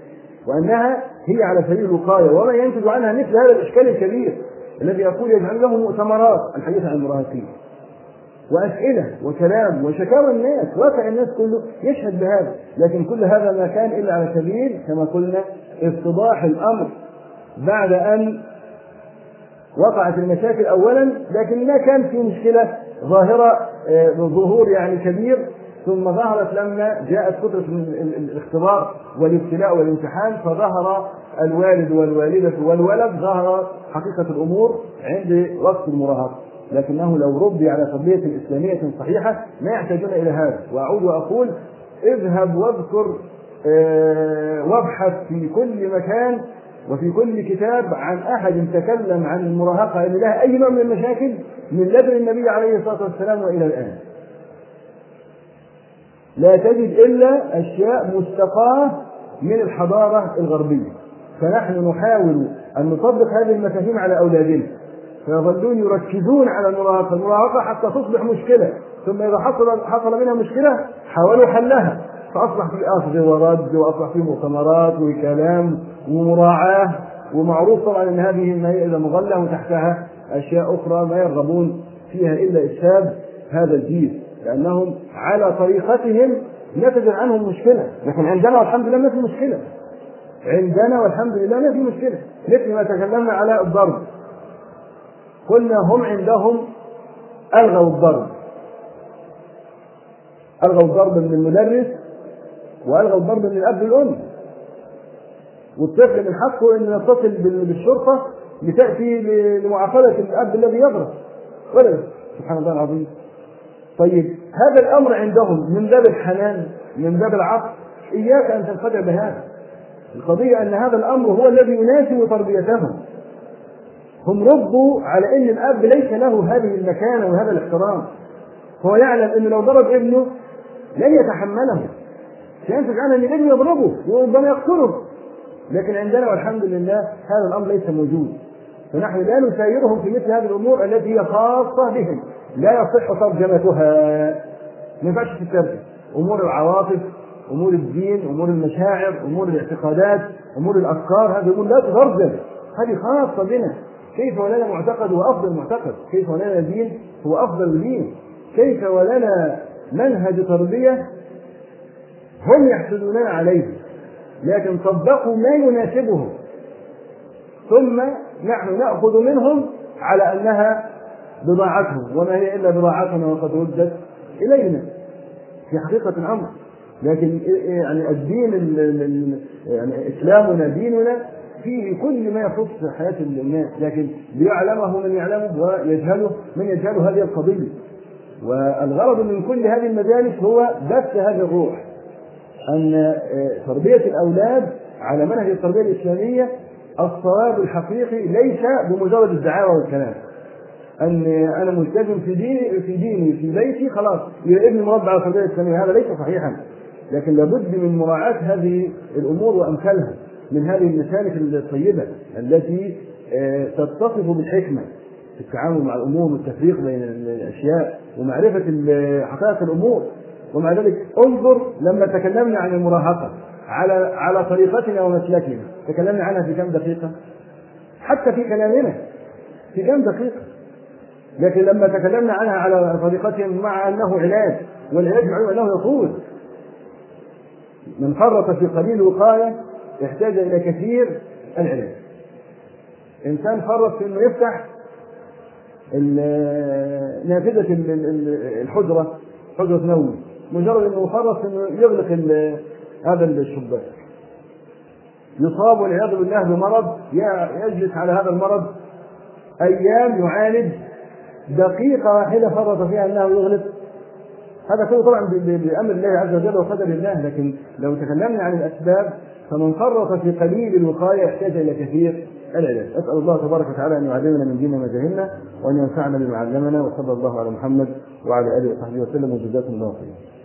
وأنها هي على سبيل الوقاية، وما ينتج عنها مثل هذا الإشكال الكبير الذي يقول يجعل له مؤتمرات الحديث عن المراهقين وأسئلة وكلام وشكاوى الناس، واقع الناس كله يشهد بهذا، لكن كل هذا ما كان إلا على سبيل كما قلنا افتضاح الأمر بعد أن وقعت المشاكل أولا، لكن ما كان في مشكلة ظاهرة ظهور يعني كبير، ثم ظهرت لما جاءت فترة الاختبار والابتلاء والامتحان، فظهر الوالد والوالدة والولد، ظهر حقيقة الأمور عند وقت المراهقة. لكنه لو ربي على تربية إسلامية صحيحة ما يحتاجون إلى هذا. وأعود وأقول اذهب واذكر وابحث في كل مكان وفي كل كتاب عن أحد تكلم عن المراهقة أن لها أي نوع من المشاكل من لدن النبي عليه الصلاة والسلام وإلى الآن. لا تجد إلا أشياء مستقاة من الحضارة الغربية، فنحن نحاول أن نطبق هذه المفاهيم على أولادنا، فيظلون يركزون على المراهقة حتى تصبح مشكلة، ثم إذا حصل منها مشكلة حاولوا حلها، فأصبح في أخذ ورد، وأصبح في مؤتمرات وكلام ومراعاة، ومعروف طبعا أن هذه ما هي إذا مغلة وتحتها أشياء أخرى ما يرغبون فيها إلا إفساد هذا الجيل، لأنهم على طريقتهم نتج عنهم مشكلة. لكن عندنا والحمد لله ما في مشكلة، عندنا والحمد لله ما في مشكلة. مثل ما تكلمنا على الضرب، قلنا هم عندهم ألغوا الضرب، ألغوا الضرب من المدرس وألغوا الضرب من الأب والأم، والطفل من حقه أن يتصل بالشرطة لتأتي لمعاقبة الأب الذي يضرب ولد. سبحان الله العظيم. طيب هذا الأمر عندهم من باب الحنان، من باب العطف، إياك أن تنخدع بهذا. القضية أن هذا الأمر هو الذي يناسب تربيتهم. هم ربوا على أن الأب ليس له هذه المكانة وهذا الاحترام، هو يعلم أنه لو ضرب ابنه لن يتحمله، سينتج عنه أن الابن يضربه وربما يقتله. لكن عندنا والحمد لله هذا الأمر ليس موجود، فنحن لا نسايرهم في مثل هذه الأمور التي هي خاصة بهم لا يصح ترجمتها. ما ينفعش تترجم أمور العواطف، أمور الدين، أمور المشاعر، أمور الاعتقادات، أمور الأفكار، هذه أمور لا تترجم، هذه خاصة بنا. كيف ولنا معتقد هو أفضل معتقد، كيف ولنا دين هو أفضل دين، كيف ولنا منهج تربية هم يحسدوننا عليه، لكن طبقوا ما يناسبهم، ثم نحن نأخذ منهم على أنها بضاعتهم، وما هي إلا بضاعتنا وقد ردت إلينا في حقيقة الأمر. لكن يعني الدين يعني إسلامنا ديننا فيه كل ما يخص حياة الناس، لكن ليعلمه من يعلمه ويجهله من يجهل هذه القضية. والغرض من كل هذه المجالس هو بث هذه الروح، أن تربية الأولاد على منهج التربية الإسلامية الصواب الحقيقي ليس بمجرد الدعاوى والكلام، أن أنا ملتزم في ديني في بيتي خلاص يا ابني مربع على التربية الإسلامية، هذا ليس صحيحا. لكن لابد من مراعاة هذه الأمور وأمثالها من هذه المسالك الطيبة التي تتصف بالحكمة في التعامل مع الأمور والتفريق بين الأشياء ومعرفة حقائق الأمور. ومع ذلك انظر لما تكلمنا عن المراهقة على طريقتنا ومسلكنا، تكلمنا عنها في كم دقيقة؟ حتى في كلامنا في كم دقيقة. لكن لما تكلمنا عنها على طريقتهم مع أنه علاج، والعلاج معلوم أنه يطول. من فرط في قليل وقاية يحتاج إلى كثير العلاج. إنسان فرط في أنه يفتح نافذة الحجرة، حجرة نوم، مجرد أنه فرط في أنه يغلق هذا الشباك، يصاب والعياذ بالله بمرض، يجلس على هذا المرض أيام يعالج دقيقة واحدة فرط فيها أنه يغلق. هذا كله طبعا بأمر الله عز وجل وقدر الله. لكن لو تكلمنا عن الأسباب فمن فرط في قليل الوقاية يحتاج إلى كثير العلاج. أسأل الله تبارك وتعالى أن يعلمنا من ديننا ما جهلنا، وأن ينفعنا بما علمنا، وصلى الله على محمد وعلى آله وصحبه وسلم، وجزاكم الله خيرا.